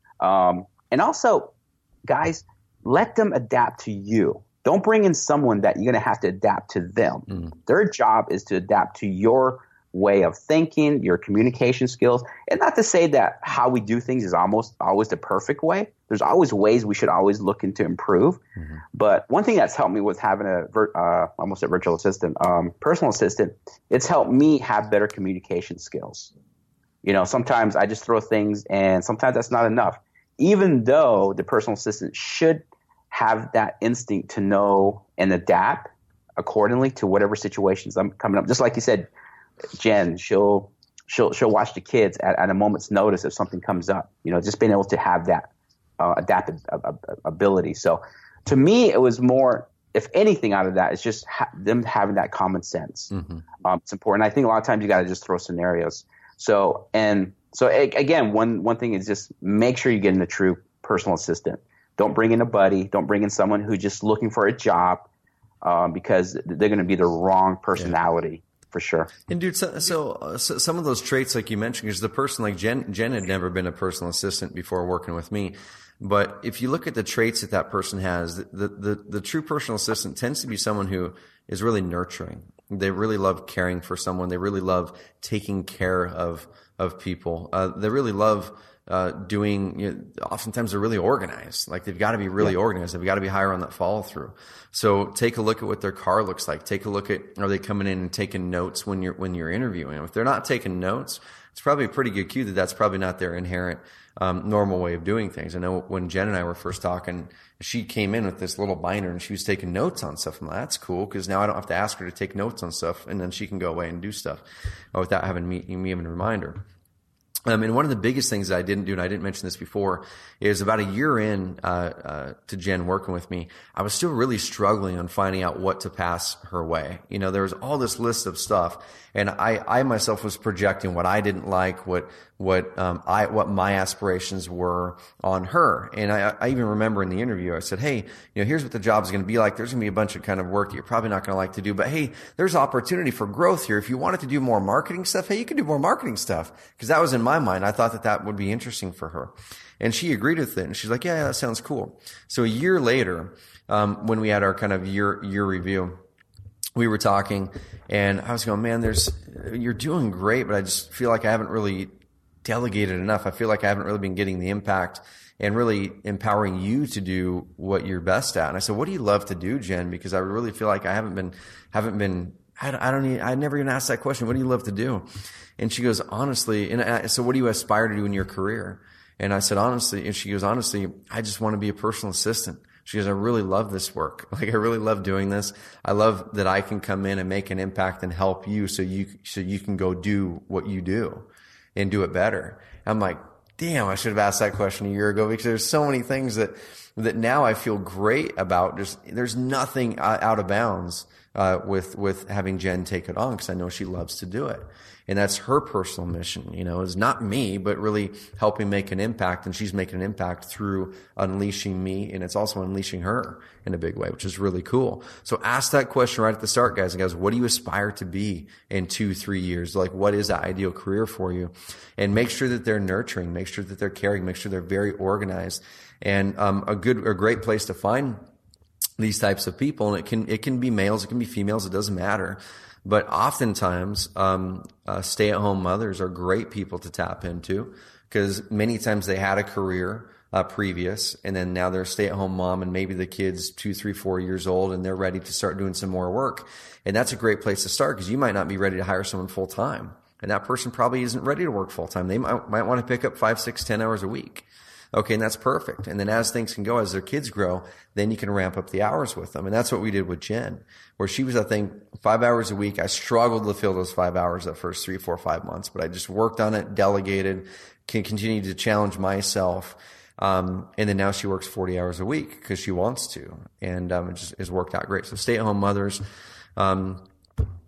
Um, and also, guys, let them adapt to you. Don't bring in someone that you're going to have to adapt to them. Mm. Their job is to adapt to your way of thinking, your communication skills. And not to say that how we do things is almost always the perfect way. There's always ways we should always look into improve. Mm-hmm. But one thing that's helped me with having a uh, almost a virtual assistant, um, personal assistant, it's helped me have better communication skills. You know, sometimes I just throw things and sometimes that's not enough. Even though the personal assistant should have that instinct to know and adapt accordingly to whatever situations I'm coming up. Just like you said, Jen, she'll she'll she'll watch the kids at, at a moment's notice if something comes up. You know, just being able to have that uh, adaptive uh, ability. So, to me, it was more, if anything, out of that, it's just ha- them having that common sense. Mm-hmm. Um, it's important. I think a lot of times you got to just throw scenarios. So and so a- again, one one thing is just make sure you get in a true personal assistant. Don't bring in a buddy. Don't bring in someone who's just looking for a job um, because they're going to be the wrong personality. Yeah. For sure. And dude, so, so, uh, so some of those traits, like you mentioned, because the person like Jen, Jen had never been a personal assistant before working with me. But if you look at the traits that that person has, the, the, the, the true personal assistant tends to be someone who is really nurturing. They really love caring for someone. They really love taking care of, of people. Uh, they really love, uh, doing, you know, oftentimes they're really organized. Like they've got to be really yeah. organized. They've got to be higher on that follow through. So take a look at what their car looks like. Take a look at, are they coming in and taking notes when you're, when you're interviewing them? If they're not taking notes, it's probably a pretty good cue that that's probably not their inherent, um, normal way of doing things. I know when Jen and I were first talking, she came in with this little binder and she was taking notes on stuff. I'm like, that's cool, because now I don't have to ask her to take notes on stuff, and then she can go away and do stuff without having me, me even remind her. Um, and one of the biggest things that I didn't do, and I didn't mention this before, is about a year in uh, uh, to Jen working with me, I was still really struggling on finding out what to pass her way. You know, there was all this list of stuff, and I, I myself was projecting what I didn't like, what what um, I what my aspirations were on her. And I, I even remember in the interview, I said, "Hey, you know, here's what the job is going to be like. There's going to be a bunch of kind of work that you're probably not going to like to do, but hey, there's opportunity for growth here. If you wanted to do more marketing stuff, hey, you can do more marketing stuff." Because that was in my mind. I thought that that would be interesting for her. And she agreed with it. And she's like, yeah, yeah, that sounds cool. So a year later, um, when we had our kind of year, year review, we were talking and I was going, man, there's, you're doing great, but I just feel like I haven't really delegated enough. I feel like I haven't really been getting the impact and really empowering you to do what you're best at. And I said, what do you love to do, Jen? Because I really feel like I haven't been, haven't been, I don't, I don't even, I never even asked that question. What do you love to do? And she goes, honestly, and I, so what do you aspire to do in your career? And I said, honestly, and she goes, honestly, I just want to be a personal assistant. She goes, I really love this work. Like, I really love doing this. I love that I can come in and make an impact and help you so you, so you can go do what you do and do it better. I'm like, damn, I should have asked that question a year ago, because there's so many things that, that now I feel great about. Just, there's nothing out of bounds, uh, with, with having Jen take it on, because I know she loves to do it. And that's her personal mission, you know, it's not me, but really helping make an impact. And she's making an impact through unleashing me. And it's also unleashing her in a big way, which is really cool. So ask that question right at the start, guys. And guys, what do you aspire to be in two, three years? Like, what is the ideal career for you? And make sure that they're nurturing, make sure that they're caring, make sure they're very organized. And, um, a good, a great place to find these types of people. And it can, it can be males, it can be females, it doesn't matter. But oftentimes, um, uh, stay-at-home mothers are great people to tap into, because many times they had a career, uh, previous, and then now they're a stay-at-home mom, and maybe the kid's two, three, four years old, and they're ready to start doing some more work. And that's a great place to start, because you might not be ready to hire someone full-time. And that person probably isn't ready to work full-time. They might, might want to pick up five, six, ten hours a week. Okay, and that's perfect. And then as things can go, as their kids grow, then you can ramp up the hours with them. And that's what we did with Jen, where she was, I think, five hours a week. I struggled to fill those five hours that first three, four, five months, but I just worked on it, delegated, can continue to challenge myself. Um, and then now she works forty hours a week because she wants to. And, um, it just has worked out great. So stay at home mothers, um,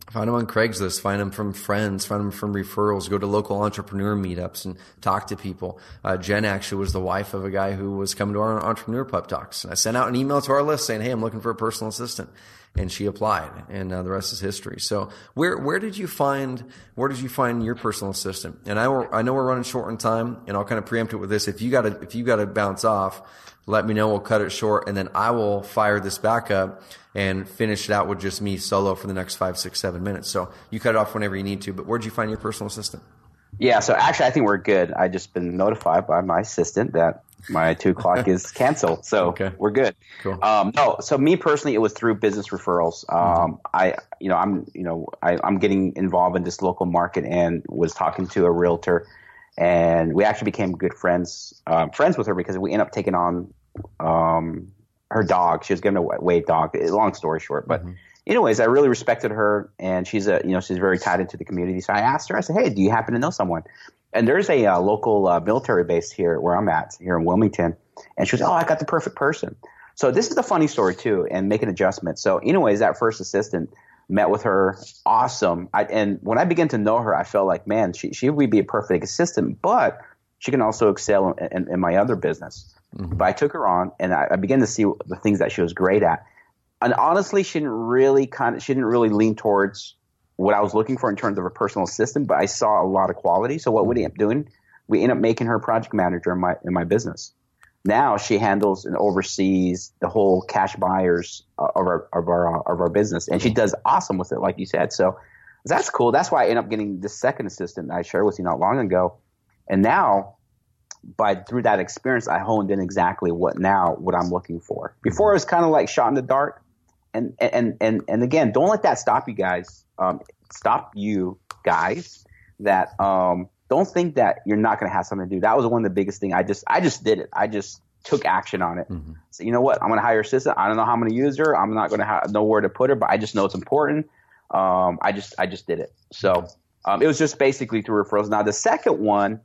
Find them on Craigslist, find them from friends, find them from referrals, go to local entrepreneur meetups and talk to people. Uh, Jen actually was the wife of a guy who was coming to our entrepreneur pep talks. And I sent out an email to our list saying, hey, I'm looking for a personal assistant. And she applied, and uh, the rest is history. So where, where did you find, where did you find your personal assistant? And I, I know we're running short on time, and I'll kind of preempt it with this. If you gotta, if you gotta bounce off, let me know. We'll cut it short, and then I will fire this back up and finish it out with just me solo for the next five, six, seven minutes. So you cut it off whenever you need to. But where'd you find your personal assistant? Yeah, so actually I think we're good. I just been notified by my assistant that my two o'clock is canceled. So okay. We're good. Cool. Um, no, so me personally, it was through business referrals. Um, mm-hmm. I, you know, I'm, you know, I, I'm getting involved in this local market and was talking to a realtor, and we actually became good friends, uh, friends with her because we ended up taking on, um, her dog. She was given a wave dog. Long story short, but mm-hmm. anyways, I really respected her, and she's a, you know, she's very tied into the community. So I asked her, I said, hey, do you happen to know someone? And there's a uh, local uh, military base here where I'm at, here in Wilmington. And she was, oh, I got the perfect person. So this is the funny story too, and make an adjustment. So anyways, that first assistant met with her. Awesome. I, and when I began to know her, I felt like, man, she, she would be a perfect assistant, but she can also excel in, in, in my other business. Mm-hmm. But I took her on, and I, I began to see the things that she was great at. And honestly, she didn't really kind of, she didn't really lean towards what I was looking for in terms of a personal assistant, but I saw a lot of quality. So what we ended up doing, we ended up making her project manager in my, in my business. Now she handles and oversees the whole cash buyers of our, of our, of our business. And she does awesome with it, like you said. So that's cool. That's why I ended up getting this second assistant that I shared with you not long ago. And now, by through that experience, I honed in exactly what now, what I'm looking for. Before it was kind of like shot in the dark. And, and, and, and again, don't let that stop you guys. Um, stop you guys that, um, don't think that you're not going to have something to do. That was one of the biggest things. I just, I just did it. I just took action on it. Mm-hmm. So you know what? I'm going to hire an assistant. I don't know how I'm going to use her. I'm not going to ha- know where to put her, but I just know it's important. Um, I just, I just did it. So, um, it was just basically through referrals. Now the second one,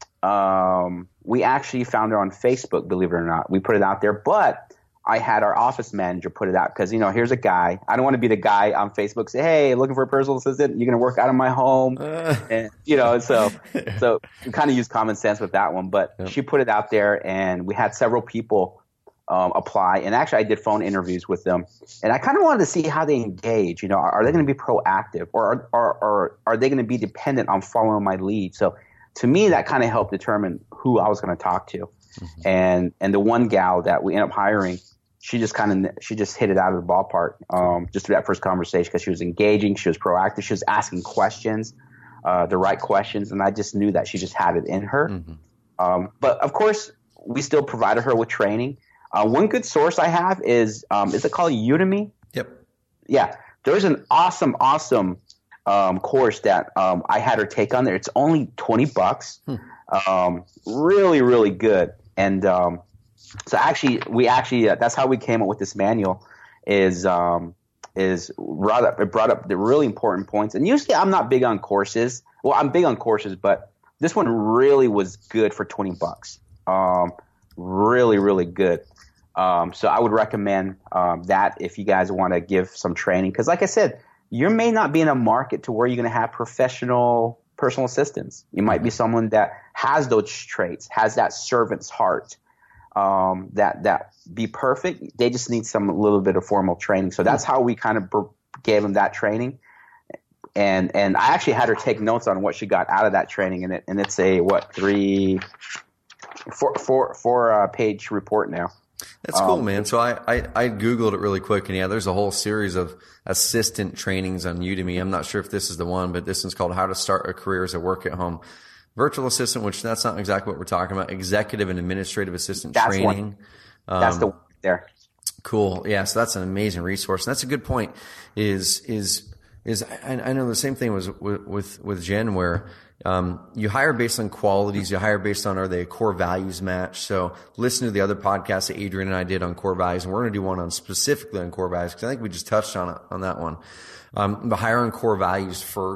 um, we actually found her on Facebook, believe it or not. We put it out there, but I had our office manager put it out because, you know, here's a guy. I don't want to be the guy on Facebook say, hey, looking for a personal assistant. You're going to work out of my home. Uh. And, you know, so so we kind of used common sense with that one. But yep. She put it out there, and we had several people um, apply. And actually, I did phone interviews with them. And I kind of wanted to see how they engage. You know, are, are they going to be proactive, or, or, or are they going to be dependent on following my lead? So to me, that kind of helped determine who I was going to talk to. Mm-hmm. And and the one gal that we ended up hiring, she just kind of she just hit it out of the ballpark um, just through that first conversation because she was engaging, she was proactive, she was asking questions, uh, the right questions, and I just knew that she just had it in her. Mm-hmm. Um, but of course, we still provided her with training. Uh, one good source I have is um, is it called Udemy? Yep. Yeah, there's an awesome, awesome um, course that um, I had her take on there. It's only twenty bucks. Hmm. Um, really, really good. And um, so actually, we actually uh, that's how we came up with this manual. Is um, is brought up it brought up the really important points. And usually, I'm not big on courses. Well, I'm big on courses, but this one really was good for twenty bucks. Um, really, really good. Um, so I would recommend um, that if you guys want to give some training, because like I said, you may not be in a market to where you're going to have professional personal assistants. You might be someone that has those traits, has that servant's heart, um, that that be perfect. They just need some a little bit of formal training. So that's how we kind of br- gave them that training. And and I actually had her take notes on what she got out of that training, and it and it's a what three, four four four uh, page report now. That's cool, um, man. So I, I, I Googled it really quick, and yeah, there's a whole series of assistant trainings on Udemy. I'm not sure if this is the one, but this one's called How to Start a Career as a Work at Home Virtual Assistant, which that's not exactly what we're talking about. Executive and Administrative Assistant that's Training. One. Um, that's the one there. Cool. Yeah, so that's an amazing resource. And that's a good point is, is, is I, I know the same thing was with, with, with Jen where Um, you hire based on qualities. You hire based on, are they a core values match? So listen to the other podcasts that Adrian and I did on core values, and we're going to do one on specifically on core values because I think we just touched on it, on that one. Um, but hire on core values first.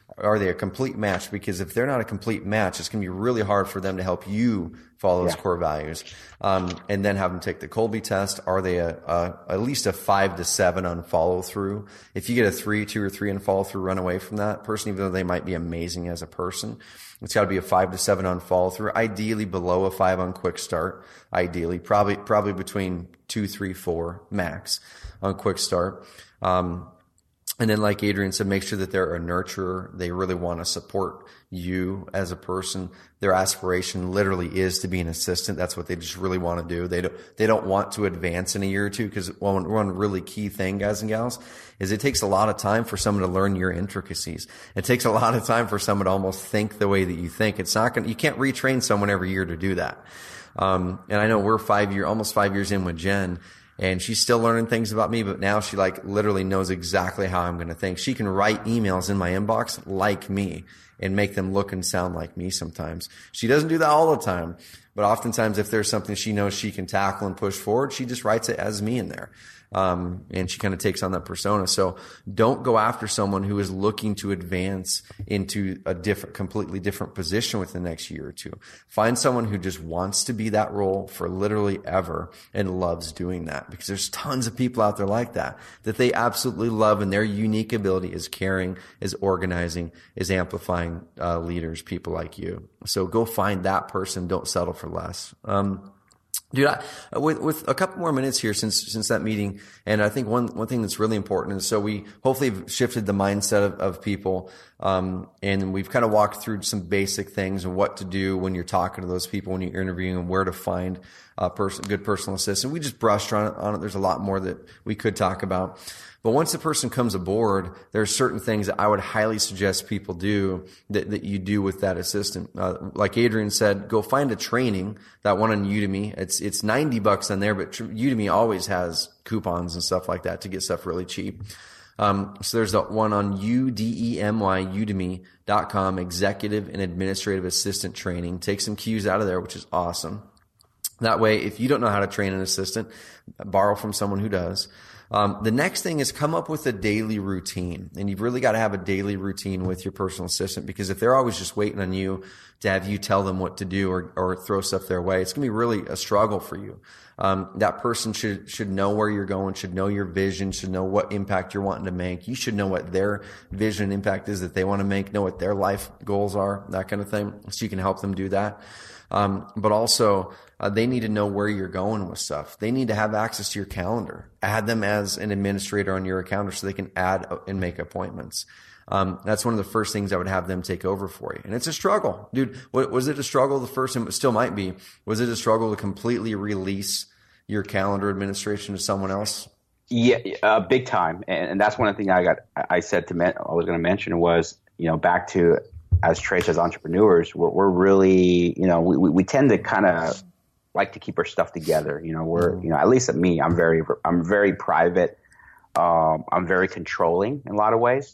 Are they a complete match? Because if they're not a complete match, it's going to be really hard for them to help you follow those yeah. core values. Um, and then have them take the Kolbe test. Are they a, a at least a five to seven on follow through? If you get a three, two or three on follow through, run away from that person, even though they might be amazing as a person. It's got to be a five to seven on follow through. Ideally below a five on quick start. Ideally, probably probably between two, three, four max on quick start. Um, And then, like Adrian said, make sure that they're a nurturer. They really want to support you as a person. Their aspiration literally is to be an assistant. That's what they just really want to do. They don't, they don't want to advance in a year or two, because one, one really key thing, guys and gals, is it takes a lot of time for someone to learn your intricacies. It takes a lot of time for someone to almost think the way that you think. It's not going to, you can't retrain someone every year to do that. Um, and I know we're five year, almost five years in with Jen. And she's still learning things about me, but now she like literally knows exactly how I'm going to think. She can write emails in my inbox like me and make them look and sound like me sometimes. She doesn't do that all the time, but oftentimes if there's something she knows she can tackle and push forward, she just writes it as me in there. Um, and she kind of takes on that persona. So don't go after someone who is looking to advance into a different, completely different position within the next year or two. Find someone who just wants to be that role for literally ever and loves doing that, because there's tons of people out there like that, that they absolutely love, and their unique ability is caring, is organizing, is amplifying, uh, leaders, people like you. So go find that person. Don't settle for less. Um, Dude, I, with, with a couple more minutes here since, since that meeting, and I think one, one thing that's really important is, so we hopefully have shifted the mindset of, of people, um, and we've kind of walked through some basic things and what to do when you're talking to those people, when you're interviewing, and where to find a person, good personal assistant. We just brushed on it, on it. There's a lot more that we could talk about. But once the person comes aboard, there are certain things that I would highly suggest people do that, that you do with that assistant. Uh, like Adrian said, go find a training, that one on Udemy. It's, it's ninety bucks on there, but Udemy always has coupons and stuff like that to get stuff really cheap. Um, so there's the one on U D E M Y, udemy dot com, executive and administrative assistant training. Take some cues out of there, which is awesome. That way, if you don't know how to train an assistant, borrow from someone who does. Um, the next thing is come up with a daily routine, and you've really got to have a daily routine with your personal assistant, because if they're always just waiting on you to have you tell them what to do or, or throw stuff their way, it's going to be really a struggle for you. Um, that person should, should know where you're going, should know your vision, should know what impact you're wanting to make. You should know what their vision and impact is that they want to make, know what their life goals are, that kind of thing, so you can help them do that. Um, but also, uh, they need to know where you're going with stuff. They need to have access to your calendar. Add them as an administrator on your calendar so they can add and make appointments. Um, that's one of the first things I would have them take over for you. And it's a struggle. Dude, what, was it a struggle the first time? It still might be. Was it a struggle to completely release your calendar administration to someone else? Yeah, uh, big time. And, and that's one of the things I got, I said to, men, I was going to mention was, you know, back to, as Trace, as entrepreneurs, we're, we're really, you know, we, we, we tend to kind of like to keep our stuff together. You know, we're, mm-hmm. you know, at least at me, I'm very, I'm very private. Um, I'm very controlling in a lot of ways.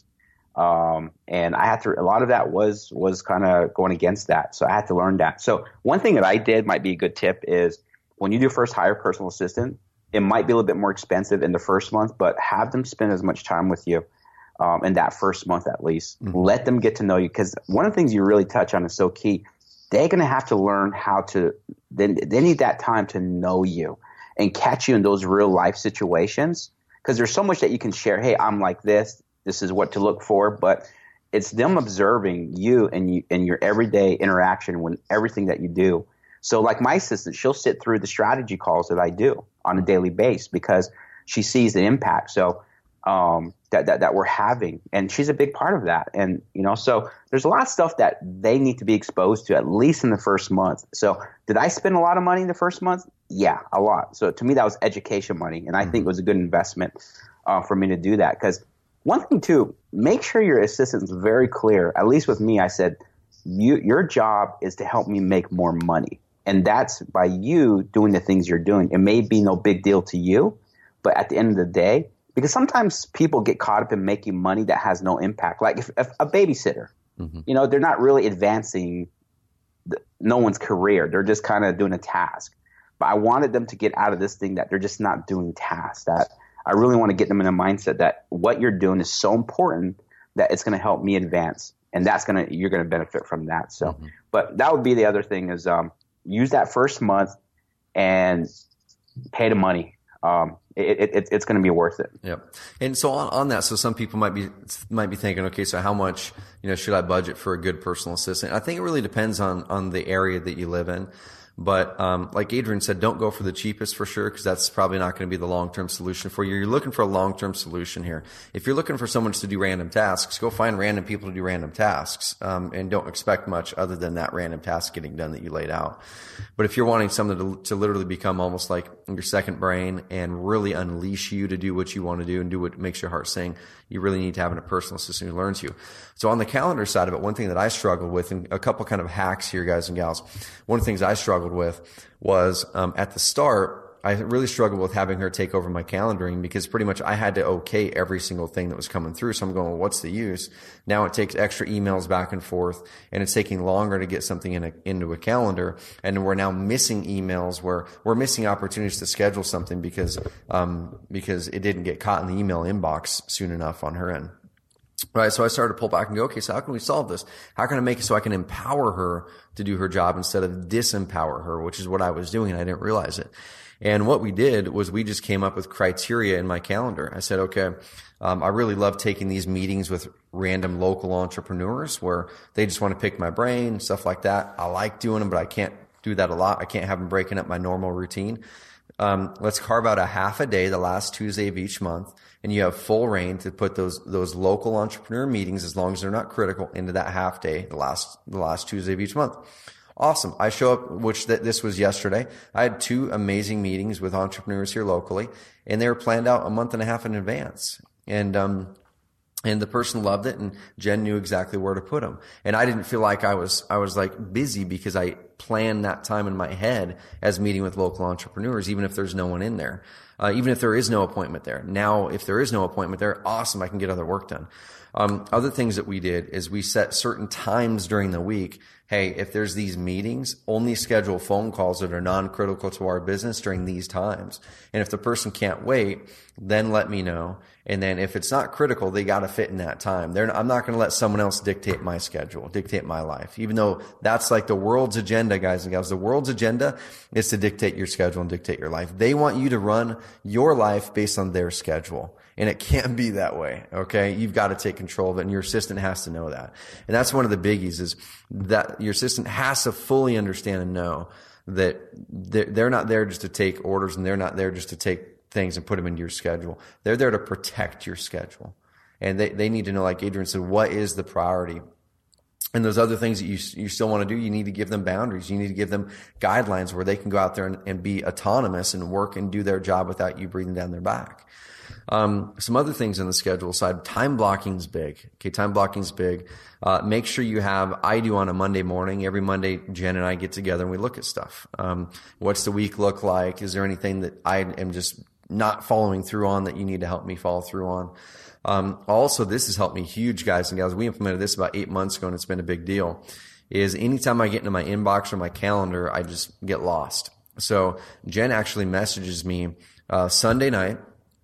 Um, and I had to, a lot of that was, was kind of going against that. So I had to learn that. So one thing that I did might be a good tip is when you do first hire a personal assistant, it might be a little bit more expensive in the first month, but have them spend as much time with you. Um, in that first month, at least, mm-hmm. let them get to know you. Because one of the things you really touch on is so key. They're going to have to learn how to, they, they need that time to know you and catch you in those real life situations. Because there's so much that you can share. Hey, I'm like this. This is what to look for. But it's them observing you and you and your everyday interaction with everything that you do. So like my assistant, she'll sit through the strategy calls that I do on a daily basis because she sees the impact. So um, that, that, that we're having, and she's a big part of that. And, you know, so there's a lot of stuff that they need to be exposed to at least in the first month. So did I spend a lot of money in the first month? Yeah, a lot. So to me, that was education money. And I mm-hmm. think it was a good investment uh, for me to do that. Because one thing too, make sure your assistant is very clear. At least with me, I said, you, your job is to help me make more money. And that's by you doing the things you're doing. It may be no big deal to you, but at the end of the day, because sometimes people get caught up in making money that has no impact. Like if, if a babysitter, mm-hmm. you know, they're not really advancing the, no one's career. They're just kind of doing a task. But I wanted them to get out of this thing that they're just not doing tasks. That I really want to get them in a mindset that what you're doing is so important that it's going to help me advance. and that's gonna you're gonna benefit from that. So, Mm-hmm. but that would be the other thing is um, use that first month and pay the money. Um, it, it, it's going to be worth it. Yep. And so on, on that, so some people might be, might be thinking, okay, so how much, you know, should I budget for a good personal assistant? I think it really depends on, on the area that you live in. But, um, like Adrian said, don't go for the cheapest for sure, because that's probably not going to be the long-term solution for you. You're looking for a long-term solution here. If you're looking for someone to do random tasks, go find random people to do random tasks, um, and don't expect much other than that random task getting done that you laid out. But if you're wanting someone to, to literally become almost like your second brain and really unleash you to do what you want to do and do what makes your heart sing, you really need to have a personal assistant who learns you. So on the calendar side of it, one thing that I struggled with, and a couple kind of hacks here, guys and gals, one of the things I struggled with was um, at the start, I really struggled with having her take over my calendaring, because pretty much I had to okay every single thing that was coming through. So I'm going, well, what's the use? Now it takes extra emails back and forth, and it's taking longer to get something in a, into a calendar. And we're now missing emails where we're missing opportunities to schedule something because, um, because it didn't get caught in the email inbox soon enough on her end. Right. So I started to pull back and go, okay, so how can we solve this? How can I make it so I can empower her to do her job instead of disempower her, which is what I was doing, and I didn't realize it. And what we did was we just came up with criteria in my calendar. I said, okay, um, I really love taking these meetings with random local entrepreneurs where they just want to pick my brain, stuff like that. I like doing them, but I can't do that a lot. I can't have them breaking up my normal routine. Um, let's carve out a half a day the last Tuesday of each month, and you have full reign to put those those local entrepreneur meetings, as long as they're not critical, into that half day the last the last Tuesday of each month. Awesome. I show up, which th- this was yesterday. I had two amazing meetings with entrepreneurs here locally, and they were planned out a month and a half in advance. And um, and the person loved it, and Jen knew exactly where to put them. And I didn't feel like I was I was like busy, because I planned that time in my head as meeting with local entrepreneurs, even if there's no one in there, uh, even if there is no appointment there. Now, if there is no appointment there, awesome, I can get other work done. Um, other things that we did is we set certain times during the week. Hey, if there's these meetings, only schedule phone calls that are non-critical to our business during these times. And if the person can't wait, then let me know. And then if it's not critical, they got to fit in that time. They're, I'm not going to let someone else dictate my schedule, dictate my life, even though that's like the world's agenda, guys and gals. The world's agenda is to dictate your schedule and dictate your life. They want you to run your life based on their schedule. And it can't be that way, okay? You've got to take control of it, and your assistant has to know that. And that's one of the biggies, is that your assistant has to fully understand and know that they're not there just to take orders, and they're not there just to take things and put them into your schedule. They're there to protect your schedule. And they, they need to know, like Adrian said, what is the priority? And those other things that you you still want to do, you need to give them boundaries. You need to give them guidelines where they can go out there and, and be autonomous and work and do their job without you breathing down their back. Um, some other things on the schedule side, time blocking is big. Okay, time blocking is big. Uh, make sure you have, I do on a Monday morning, every Monday, Jen and I get together and we look at stuff. Um, what's the week look like? Is there anything that I am just not following through on that you need to help me follow through on? Um, also, this has helped me huge, guys and gals. We implemented this about eight months ago, and it's been a big deal. Is anytime I get into my inbox or my calendar, I just get lost. So Jen actually messages me, uh, Sunday night.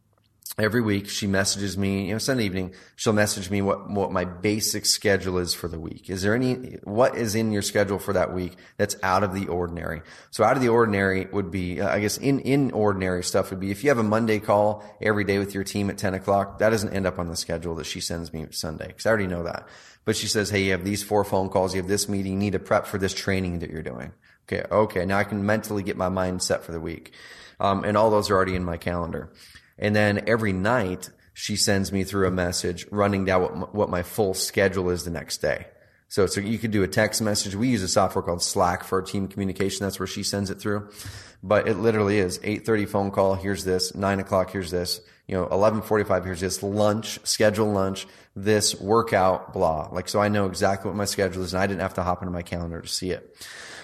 Every week she messages me, you know, Sunday evening, she'll message me what, what my basic schedule is for the week. Is there any, what is in your schedule for that week that's out of the ordinary? So out of the ordinary would be, uh, I guess in, in ordinary stuff would be if you have a Monday call every day with your team at ten o'clock, that doesn't end up on the schedule that she sends me Sunday, because I already know that. But she says, hey, you have these four phone calls, you have this meeting, you need to prep for this training that you're doing. Okay. Okay. Now I can mentally get my mind set for the week. Um, and all those are already in my calendar. And then every night she sends me through a message running down what my, what my full schedule is the next day. So, so you could do a text message. We use a software called Slack for our team communication. That's where she sends it through. But it literally is eight thirty phone call. Here's this. nine o'clock. Here's this. You know, eleven forty-five. Here's this. Lunch, schedule lunch, this workout, blah. Like, so I know exactly what my schedule is, and I didn't have to hop into my calendar to see it.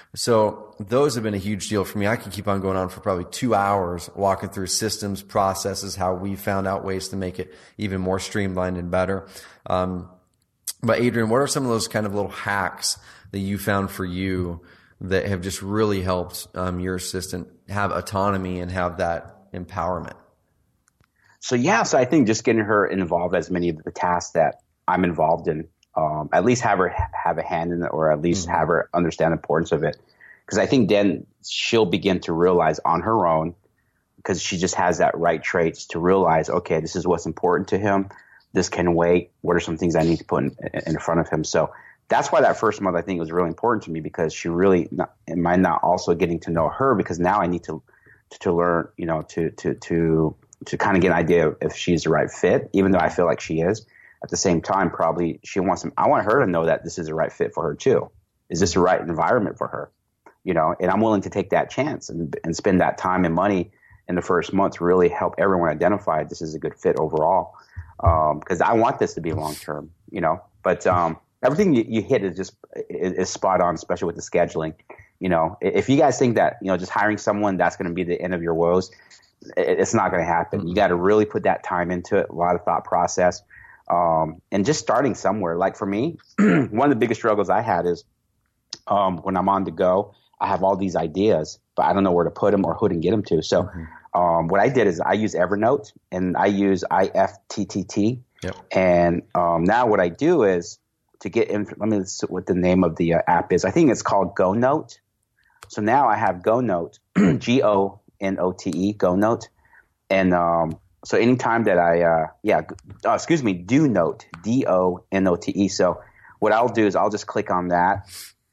So those have been a huge deal for me. I can keep on going on for probably two hours walking through systems, processes, how we found out ways to make it even more streamlined and better. Um, but Adrian, what are some of those kind of little hacks that you found for you that have just really helped um, your assistant have autonomy and have that empowerment? So, yeah, so I think just getting her involved as many of the tasks that I'm involved in. um, at least have her have a hand in it, or at least mm-hmm. have her understand the importance of it. Because I think then she'll begin to realize on her own, because she just has that right traits to realize, okay, this is what's important to him. This can wait. What are some things I need to put in, in front of him? So that's why that first month I think was really important to me, because she really, not, am I not also getting to know her? Because now I need to to, to learn, you know, to to to to kind of get an idea of if she's the right fit, even though I feel like she is. At the same time, probably she wants some. I want her to know that this is the right fit for her too. Is this the right environment for her? You know, and I'm willing to take that chance and and spend that time and money in the first month to really help everyone identify this is a good fit overall. Because um, I want this to be long term, you know. But um, everything you, you hit is just is, is spot on, especially with the scheduling. You know, if you guys think that, you know, just hiring someone that's going to be the end of your woes, it, it's not going to happen. You got to really put that time into it, a lot of thought process, um, and just starting somewhere. Like for me, one of the biggest struggles I had is um, when I'm on the go, I have all these ideas, but I don't know where to put them or who to get them to. So mm-hmm. um, what I did is I use Evernote and I use I F T T T. Yep. And um, now what I do is to get in, let me see what the name of the uh, app is. I think it's called GoNote. So now I have GoNote, G O N O T E, GoNote. And um, so anytime that I, uh, yeah, uh, excuse me, DoNote, D O N O T E. So what I'll do is I'll just click on that,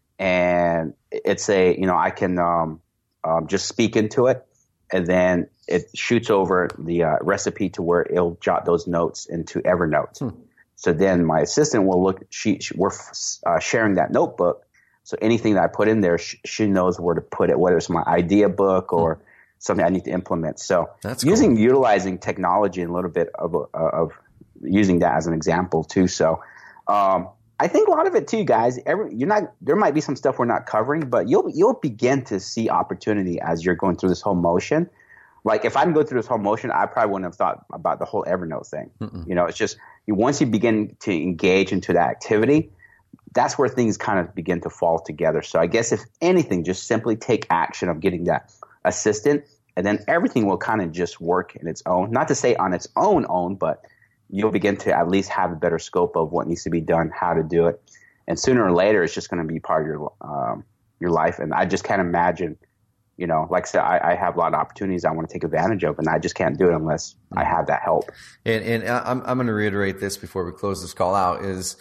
and it's a, you know, I can um, um, just speak into it, and then it shoots over the uh, recipe to where it'll jot those notes into Evernote. Hmm. So then my assistant will look, she, she we're uh, sharing that notebook. So anything that I put in there, she, she knows where to put it, whether it's my idea book or hmm. something I need to implement. So That's using, cool. utilizing technology and a little bit of, uh, of using that as an example too. So um, I think a lot of it too, guys, every, you're not, there might be some stuff we're not covering, but you'll, you'll begin to see opportunity as you're going through this whole motion. Like if I didn't go through this whole motion, I probably wouldn't have thought about the whole Evernote thing. Mm-mm. You know, it's just you, once you begin to engage into that activity, that's where things kind of begin to fall together. So I guess if anything, just simply take action of getting that assistant, and then everything will kind of just work in its own. Not to say on its own own, but you'll begin to at least have a better scope of what needs to be done, how to do it, and sooner or later, it's just going to be part of your um, your life. And I just can't imagine. You know, like I said, I, I have a lot of opportunities I want to take advantage of, and I just can't do it unless I have that help. And, and I'm, I'm going to reiterate this before we close this call out is,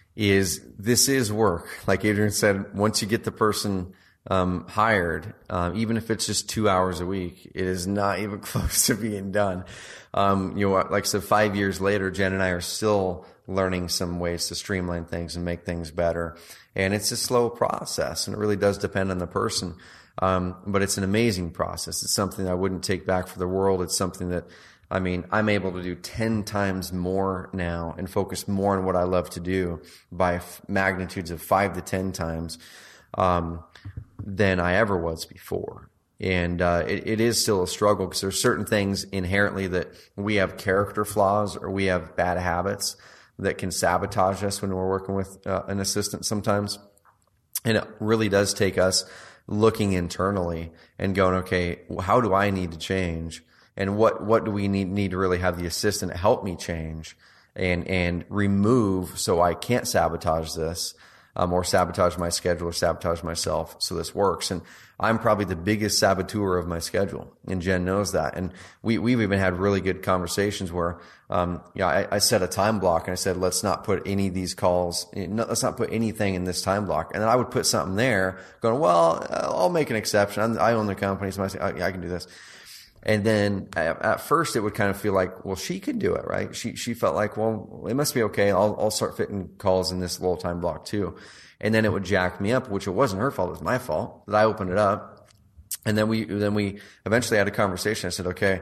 is this is work. Like Adrian said, once you get the person um, hired, um, even if it's just two hours a week, it is not even close to being done. Um, you know, like I said, five years later, Jen and I are still learning some ways to streamline things and make things better. And it's a slow process, and it really does depend on the person. Um, but it's an amazing process. It's something I wouldn't take back for the world. It's something that, I mean, I'm able to do ten times more now and focus more on what I love to do by f- magnitudes of five to ten times, um, than I ever was before. And, uh, it, it is still a struggle because there's certain things inherently that we have character flaws or we have bad habits that can sabotage us when we're working with uh, an assistant sometimes. And it really does take us looking internally and going, okay, how do I need to change? And what, what do we need, need to really have the assistant help me change and, and remove so I can't sabotage this, um, or sabotage my schedule or sabotage myself so this works. And I'm probably the biggest saboteur of my schedule, and Jen knows that. And we, we've even had really good conversations where, um, yeah, I, I set a time block and I said, let's not put any of these calls, let's not put anything in this time block. And then I would put something there going, well, I'll make an exception. I own the company, so I say, oh, yeah, I can do this. And then at first it would kind of feel like, well, she can do it, right? She, she felt like, well, it must be okay. I'll, I'll start fitting calls in this little time block too. And then it would jack me up, which it wasn't her fault. It was my fault that I opened it up. And then we, then we eventually had a conversation. I said, okay,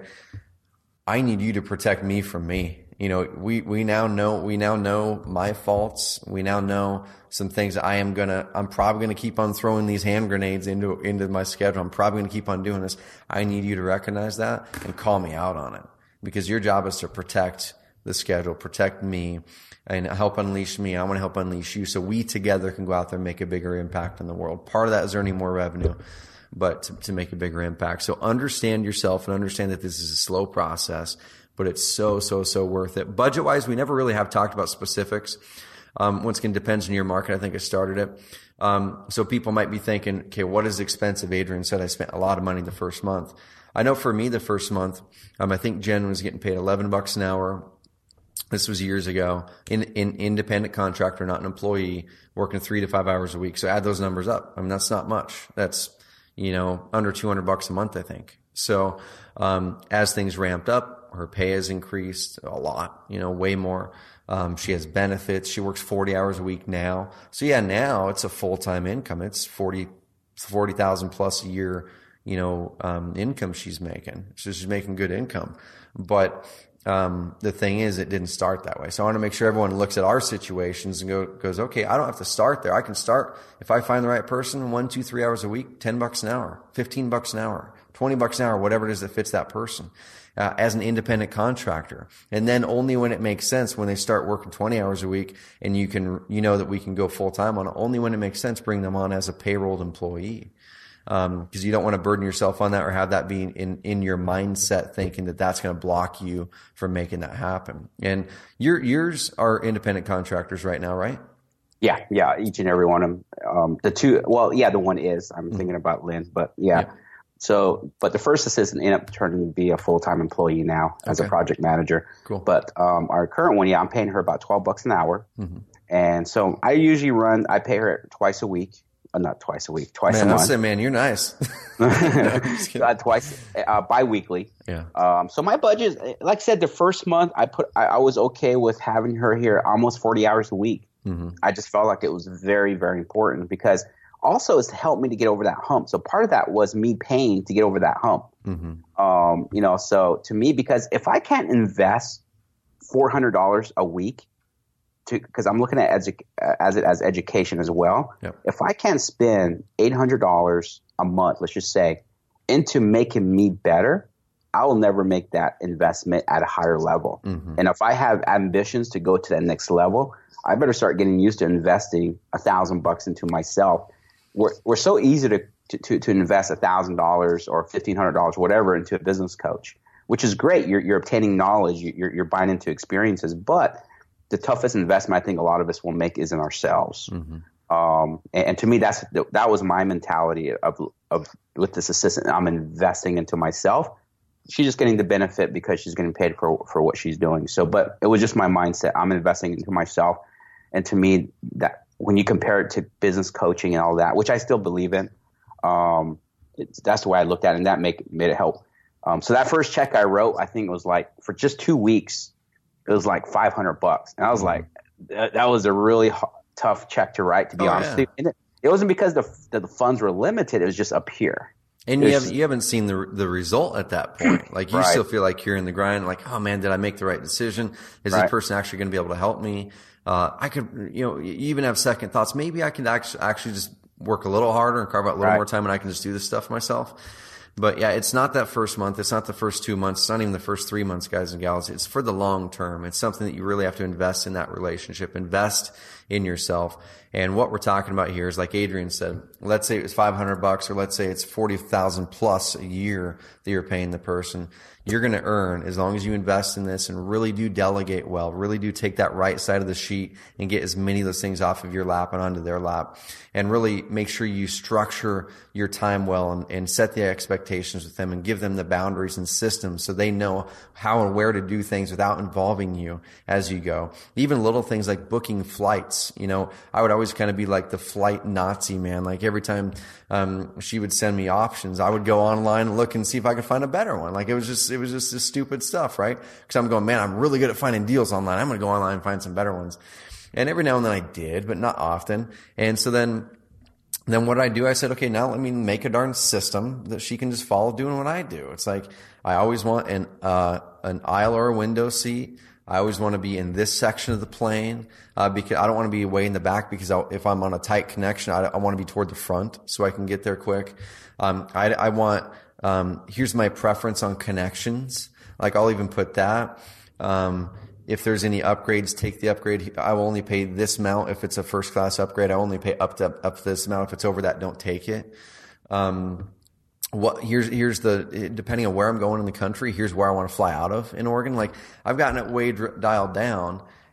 I need you to protect me from me. You know, we, we now know, we now know my faults. We now know some things I am gonna, I'm probably gonna keep on throwing these hand grenades into, into my schedule. I'm probably gonna keep on doing this. I need you to recognize that and call me out on it, because your job is to protect the schedule, protect me, and help unleash me. I want to help unleash you so we together can go out there and make a bigger impact in the world. Part of that is earning more revenue, but to, to make a bigger impact. So understand yourself and understand that this is a slow process, but it's so, so, so worth it. Budget-wise, we never really have talked about specifics. Um, once again, depends on your market. I think I started it. Um, so people might be thinking, okay, what is expensive? Adrian said I spent a lot of money the first month. I know for me, the first month, um, I think Jen was getting paid eleven bucks an hour. This was years ago, in, in independent contractor, not an employee, working three to five hours a week. So add those numbers up. I mean, that's not much. That's, you know, under two hundred bucks a month, I think. So, um, as things ramped up, her pay has increased a lot, you know, way more. Um, she has benefits. She works forty hours a week now. So yeah, now it's a full-time income. It's forty, forty thousand plus a year, you know, um, income she's making. So she's making good income. But, Um, the thing is, it didn't start that way. So I want to make sure everyone looks at our situations and go, goes, okay, I don't have to start there. I can start if I find the right person, one, two, three hours a week, ten bucks an hour, fifteen bucks an hour, twenty bucks an hour, whatever it is that fits that person, uh, as an independent contractor. And then only when it makes sense, when they start working twenty hours a week and you can, you know, that we can go full time on it, only when it makes sense, bring them on as a payrolled employee. Um, cause you don't want to burden yourself on that or have that be in, in your mindset thinking that that's going to block you from making that happen. And your, yours are independent contractors right now, right? Yeah. Yeah. Each and every one of them. Um, the two, well, yeah, the one is, I'm mm-hmm. thinking about Lynn, but yeah. yeah. So, but the first assistant ended up turning to be a full-time employee now as okay. a project manager. Cool. But, um, our current one, yeah, I'm paying her about twelve bucks an hour. Mm-hmm. And so I usually run, I pay her twice a week. Uh, not twice a week, twice man, a month. I say, man, you're nice. uh, twice, uh, bi-weekly. Yeah. Um, so my budget, like I said, the first month I put, I, I was okay with having her here almost forty hours a week. Mm-hmm. I just felt like it was very, very important because also it's to help me to get over that hump. So part of that was me paying to get over that hump. Mm-hmm. Um, you know, so to me, because if I can't invest four hundred dollars a week, because I'm looking at edu- as it as education as well. Yep. If I can't spend eight hundred dollars a month, let's just say, into making me better, I will never make that investment at a higher level. Mm-hmm. And if I have ambitions to go to that next level, I better start getting used to investing a thousand bucks into myself. We're we're so easy to to to, to invest a thousand dollars or fifteen hundred dollars, whatever, into a business coach, which is great. You're you're obtaining knowledge. You're you're buying into experiences, but the toughest investment I think a lot of us will make is in ourselves. Mm-hmm. Um, and, and to me, that's that was my mentality of of with this assistant. I'm investing into myself. She's just getting the benefit because she's getting paid for for what she's doing. So, but it was just my mindset. I'm investing into myself, and to me, that when you compare it to business coaching and all that, which I still believe in, um, it's, that's the way I looked at it, and that make made it help. Um, so that first check I wrote, I think it was like for just two weeks. It was like five hundred bucks. And I was like, that, that was a really h- tough check to write, to be oh, honest. Yeah. It, it wasn't because the, the the funds were limited. It was just up here. And you haven't, you haven't seen the the result at that point. Like you right. still feel like you're in the grind. Like, oh man, did I make the right decision? Is right. this person actually going to be able to help me? Uh, I could, you know, you even have second thoughts. Maybe I can actually, actually just work a little harder and carve out a little right. more time and I can just do this stuff myself. But yeah, it's not that first month. It's not the first two months. It's not even the first three months, guys and gals. It's for the long term. It's something that you really have to invest in that relationship, invest in yourself. And what we're talking about here is, like Adrian said, let's say it was five hundred bucks, or let's say it's forty thousand plus a year that you're paying the person. You're going to earn, as long as you invest in this and really do delegate well, really do take that right side of the sheet and get as many of those things off of your lap and onto their lap, and really make sure you structure your time well and, and set the expectations with them and give them the boundaries and systems so they know how and where to do things without involving you as you go. Even little things like booking flights. You know, I would always kind of be like the flight Nazi, man. Like every time um she would send me options, I would go online and look and see if I could find a better one. Like it was just, it was just this stupid stuff, right? Because I'm going, man, I'm really good at finding deals online. I'm going to go online and find some better ones. And every now and then I did, but not often. And so then, then what did I do? I said, okay, now let me make a darn system that she can just follow doing what I do. It's like, I always want an, uh, an aisle or a window seat. I always want to be in this section of the plane, uh, because I don't want to be way in the back, because I'll, if I'm on a tight connection, I, I want to be toward the front so I can get there quick. Um, I, I want, um, here's my preference on connections. Like I'll even put that. Um, if there's any upgrades, take the upgrade. I will only pay this amount if it's a first class upgrade. I only pay up to, up to this amount. If it's over that, don't take it. Um, What here's here's the depending on where I'm going in the country, here's where I want to fly out of in Oregon. Like I've gotten it way dialed down,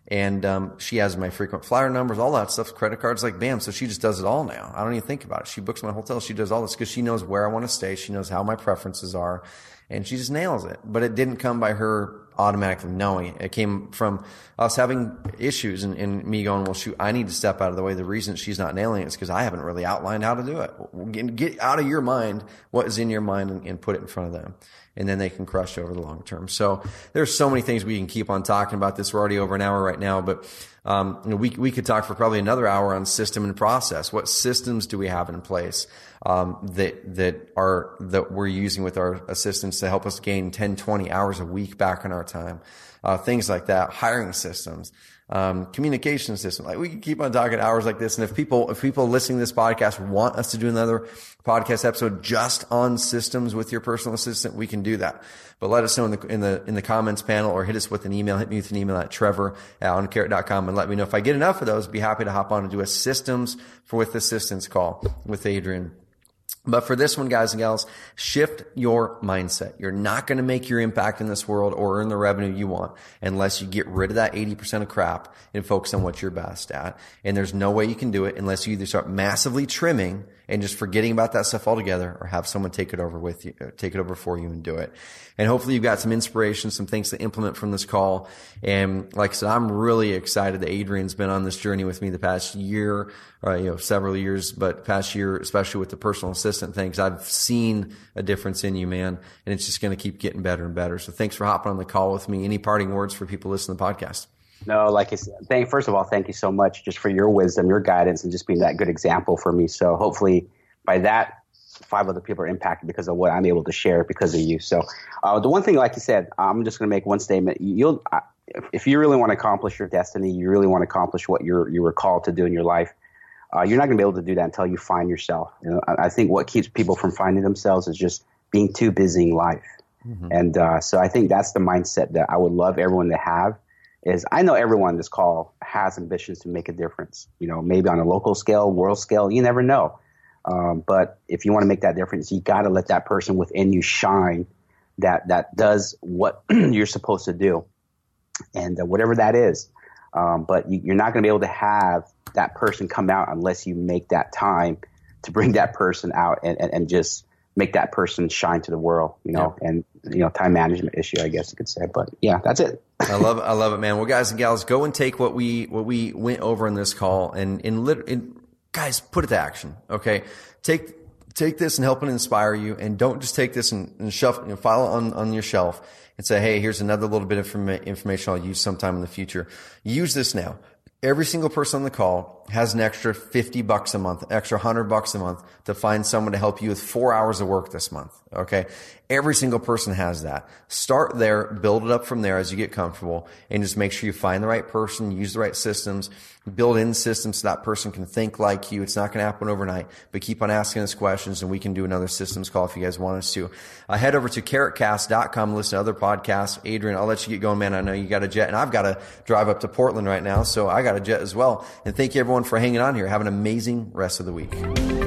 And um, she has my frequent flyer numbers, all that stuff, credit cards, like bam. So she just does it all now. I don't even think about it. She books my hotel. She does all this because she knows where I want to stay. She knows how my preferences are, and she just nails it. But it didn't come by her automatically knowing. It came from us having issues and, and me going, well, shoot, I need to step out of the way. The reason she's not nailing it is because I haven't really outlined how to do it. Get, get out of your mind what is in your mind and, and put it in front of them. And then they can crush over the long term. So there's so many things we can keep on talking about this. We're already over an hour right now, but um, you know, we we could talk for probably another hour on system and process. What systems do we have in place um, that that are that we're using with our assistants to help us gain ten, twenty hours a week back in our time? Uh, things like that. Hiring systems. Um, communication system. Like we can keep on talking hours like this. And if people, if people listening to this podcast want us to do another podcast episode just on systems with your personal assistant, we can do that. But let us know in the, in the, in the comments panel or hit us with an email. Hit me with an email at Trevor at on carrot dot com and let me know. If I get enough of those, be happy to hop on and do a systems for with assistance call with Adrian. But for this one, guys and gals, shift your mindset. You're not going to make your impact in this world or earn the revenue you want unless you get rid of that eighty percent of crap and focus on what you're best at. And there's no way you can do it unless you either start massively trimming and just forgetting about that stuff altogether or have someone take it over with you, take it over for you and do it. And hopefully you've got some inspiration, some things to implement from this call. And like I said, I'm really excited that Adrian's been on this journey with me the past year, or, you know, several years, but past year, especially with the personal assistant things, I've seen a difference in you, man. And it's just going to keep getting better and better. So thanks for hopping on the call with me. Any parting words for people listening to the podcast? No, like I said, thank, first of all, thank you so much just for your wisdom, your guidance, and just being that good example for me. So hopefully by that, five other people are impacted because of what I'm able to share because of you. So uh, the one thing, like you said, I'm just going to make one statement. You'll, uh, if you really want to accomplish your destiny, you really want to accomplish what you're you were called to do in your life, uh, you're not going to be able to do that until you find yourself. You know, I, I think what keeps people from finding themselves is just being too busy in life. Mm-hmm. And uh, so I think that's the mindset that I would love everyone to have. Is I know everyone in this call has ambitions to make a difference, you know, maybe on a local scale, world scale, you never know. Um, but if you want to make that difference, you got to let that person within you shine that, that does what you're supposed to do. And uh, whatever that is. Um, but you, you're not going to be able to have that person come out unless you make that time to bring that person out and, and, and just make that person shine to the world, you know, yeah. and, you know, time management issue, I guess you could say. But yeah, that's it. I love it. I love it, man. Well, guys and gals, go and take what we, what we went over in this call and, in lit- in, guys, put it to action. Okay. Take, take this and help it inspire you. And don't just take this and, and shelf, you know, file it on, on your shelf and say, hey, here's another little bit of information I'll use sometime in the future. Use this now. Every single person on the call has an extra fifty bucks a month, extra one hundred bucks a month to find someone to help you with four hours of work this month. Okay. Every single person has that. Start there, build it up from there as you get comfortable, and just make sure you find the right person, use the right systems, build in systems so that person can think like you. It's not going to happen overnight, but keep on asking us questions and we can do another systems call if you guys want us to. Uh, head over to carrot cast dot com, listen to other podcasts. Adrian, I'll let you get going, man. I know you got a jet and I've got to drive up to Portland right now. So I got a jet as well. And thank you everyone for hanging on here. Have an amazing rest of the week.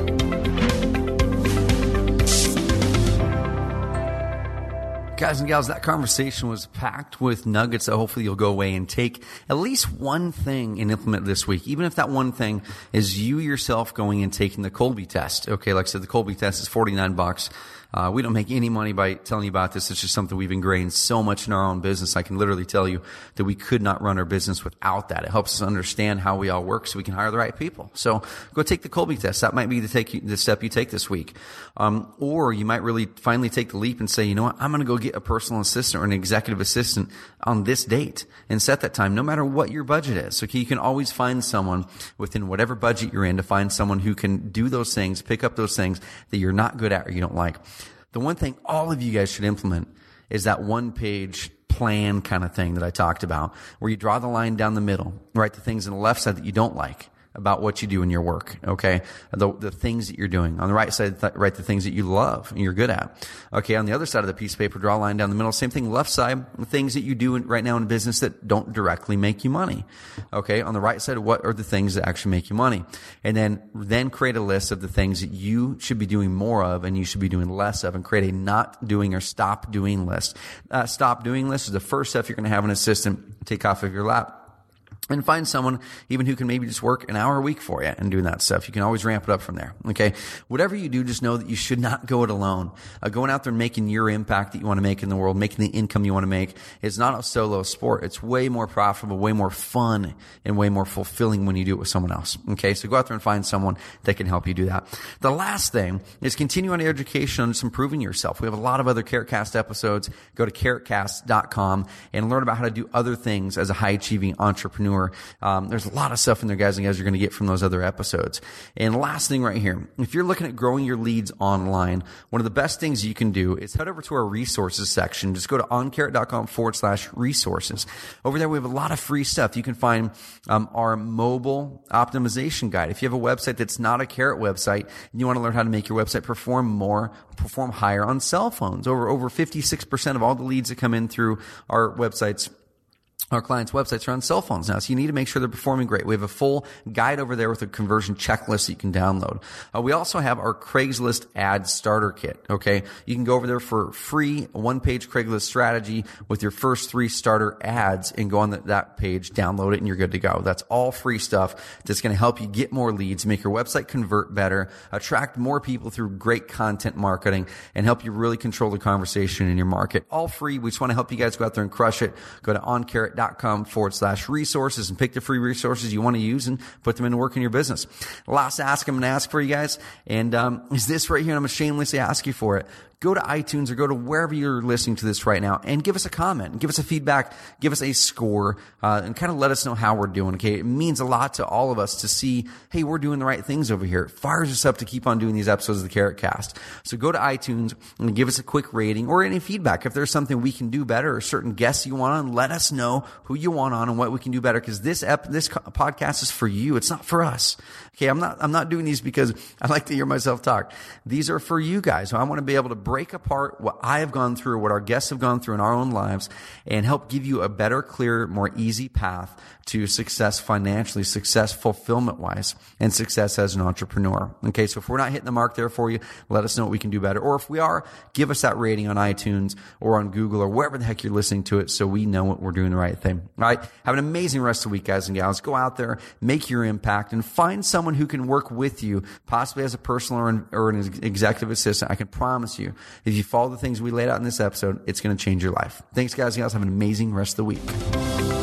Guys and gals, that conversation was packed with nuggets that hopefully you'll go away and take at least one thing and implement this week. Even if that one thing is you yourself going and taking the Kolbe test. Okay, like I said, the Kolbe test is forty-nine bucks. Uh, we don't make any money by telling you about this. It's just something we've ingrained so much in our own business. I can literally tell you that we could not run our business without that. It helps us understand how we all work so we can hire the right people. So go take the Kolbe test. That might be the, take you, the step you take this week. Um, or you might really finally take the leap and say, you know what, I'm going to go get a personal assistant or an executive assistant on this date and set that time no matter what your budget is. Okay, you can always find someone within whatever budget you're in to find someone who can do those things, pick up those things that you're not good at or you don't like. The one thing all of you guys should implement is that one page plan kind of thing that I talked about, where you draw the line down the middle, write the things on the left side that you don't like about what you do in your work, okay? The, the things that you're doing. On the right side, th- write the things that you love and you're good at. Okay, on the other side of the piece of paper, draw a line down the middle. Same thing, left side, the things that you do in, right now in business that don't directly make you money. Okay, on the right side, what are the things that actually make you money? And then, then create a list of the things that you should be doing more of and you should be doing less of, and create a not doing or stop doing list. Uh, stop doing list is the first step you're going to have an assistant take off of your lap. And find someone even who can maybe just work an hour a week for you and doing that stuff. You can always ramp it up from there. Okay. Whatever you do, just know that you should not go it alone. Uh, going out there and making your impact that you want to make in the world, making the income you want to make is not a solo sport. It's way more profitable, way more fun, and way more fulfilling when you do it with someone else. Okay. So go out there and find someone that can help you do that. The last thing is continue on your education on just improving yourself. We have a lot of other CarrotCast episodes. Go to carrot cast dot com and learn about how to do other things as a high achieving entrepreneur. Um, there's a lot of stuff in there, guys and guys, you're going to get from those other episodes. And last thing right here, if you're looking at growing your leads online, one of the best things you can do is head over to our resources section. Just go to oncarrot.com forward slash resources. Over there, we have a lot of free stuff. You can find um, our mobile optimization guide. If you have a website that's not a Carrot website and you want to learn how to make your website perform more, perform higher on cell phones, over, over fifty-six percent of all the leads that come in through our websites, our clients' websites are on cell phones now, so you need to make sure they're performing great. We have a full guide over there with a conversion checklist that you can download. Uh, we also have our Craigslist ad starter kit, okay? You can go over there for free, one-page Craigslist strategy with your first three starter ads and go on the, that page, download it, and you're good to go. That's all free stuff that's going to help you get more leads, make your website convert better, attract more people through great content marketing, and help you really control the conversation in your market. All free. We just want to help you guys go out there and crush it. Go to oncarrot dot com forward slash resources and pick the free resources you want to use and put them into work in your business. Last ask I'm going to ask for you guys, and um, is this right here, and I'm going to shamelessly ask you for it. Go to iTunes or go to wherever you're listening to this right now and give us a comment, give us a feedback, give us a score, uh, and kind of let us know how we're doing. Okay. It means a lot to all of us to see, hey, we're doing the right things over here. It fires us up to keep on doing these episodes of the CarrotCast. So go to iTunes and give us a quick rating or any feedback. If there's something we can do better or certain guests you want on, let us know who you want on and what we can do better. Cause this ep- this co- podcast is for you. It's not for us. Okay. I'm not, I'm not doing these because I like to hear myself talk. These are for you guys. So I want to be able to break apart what I have gone through, what our guests have gone through in our own lives, and help give you a better, clearer, more easy path to success financially, success fulfillment-wise, and success as an entrepreneur. Okay, so if we're not hitting the mark there for you, let us know what we can do better. Or if we are, give us that rating on iTunes or on Google or wherever the heck you're listening to it so we know what we're doing the right thing. All right, have an amazing rest of the week, guys and gals. Go out there, make your impact, and find someone who can work with you, possibly as a personal or an, or an executive assistant. I can promise you, if you follow the things we laid out in this episode, it's going to change your life. Thanks, guys and gals. Have an amazing rest of the week.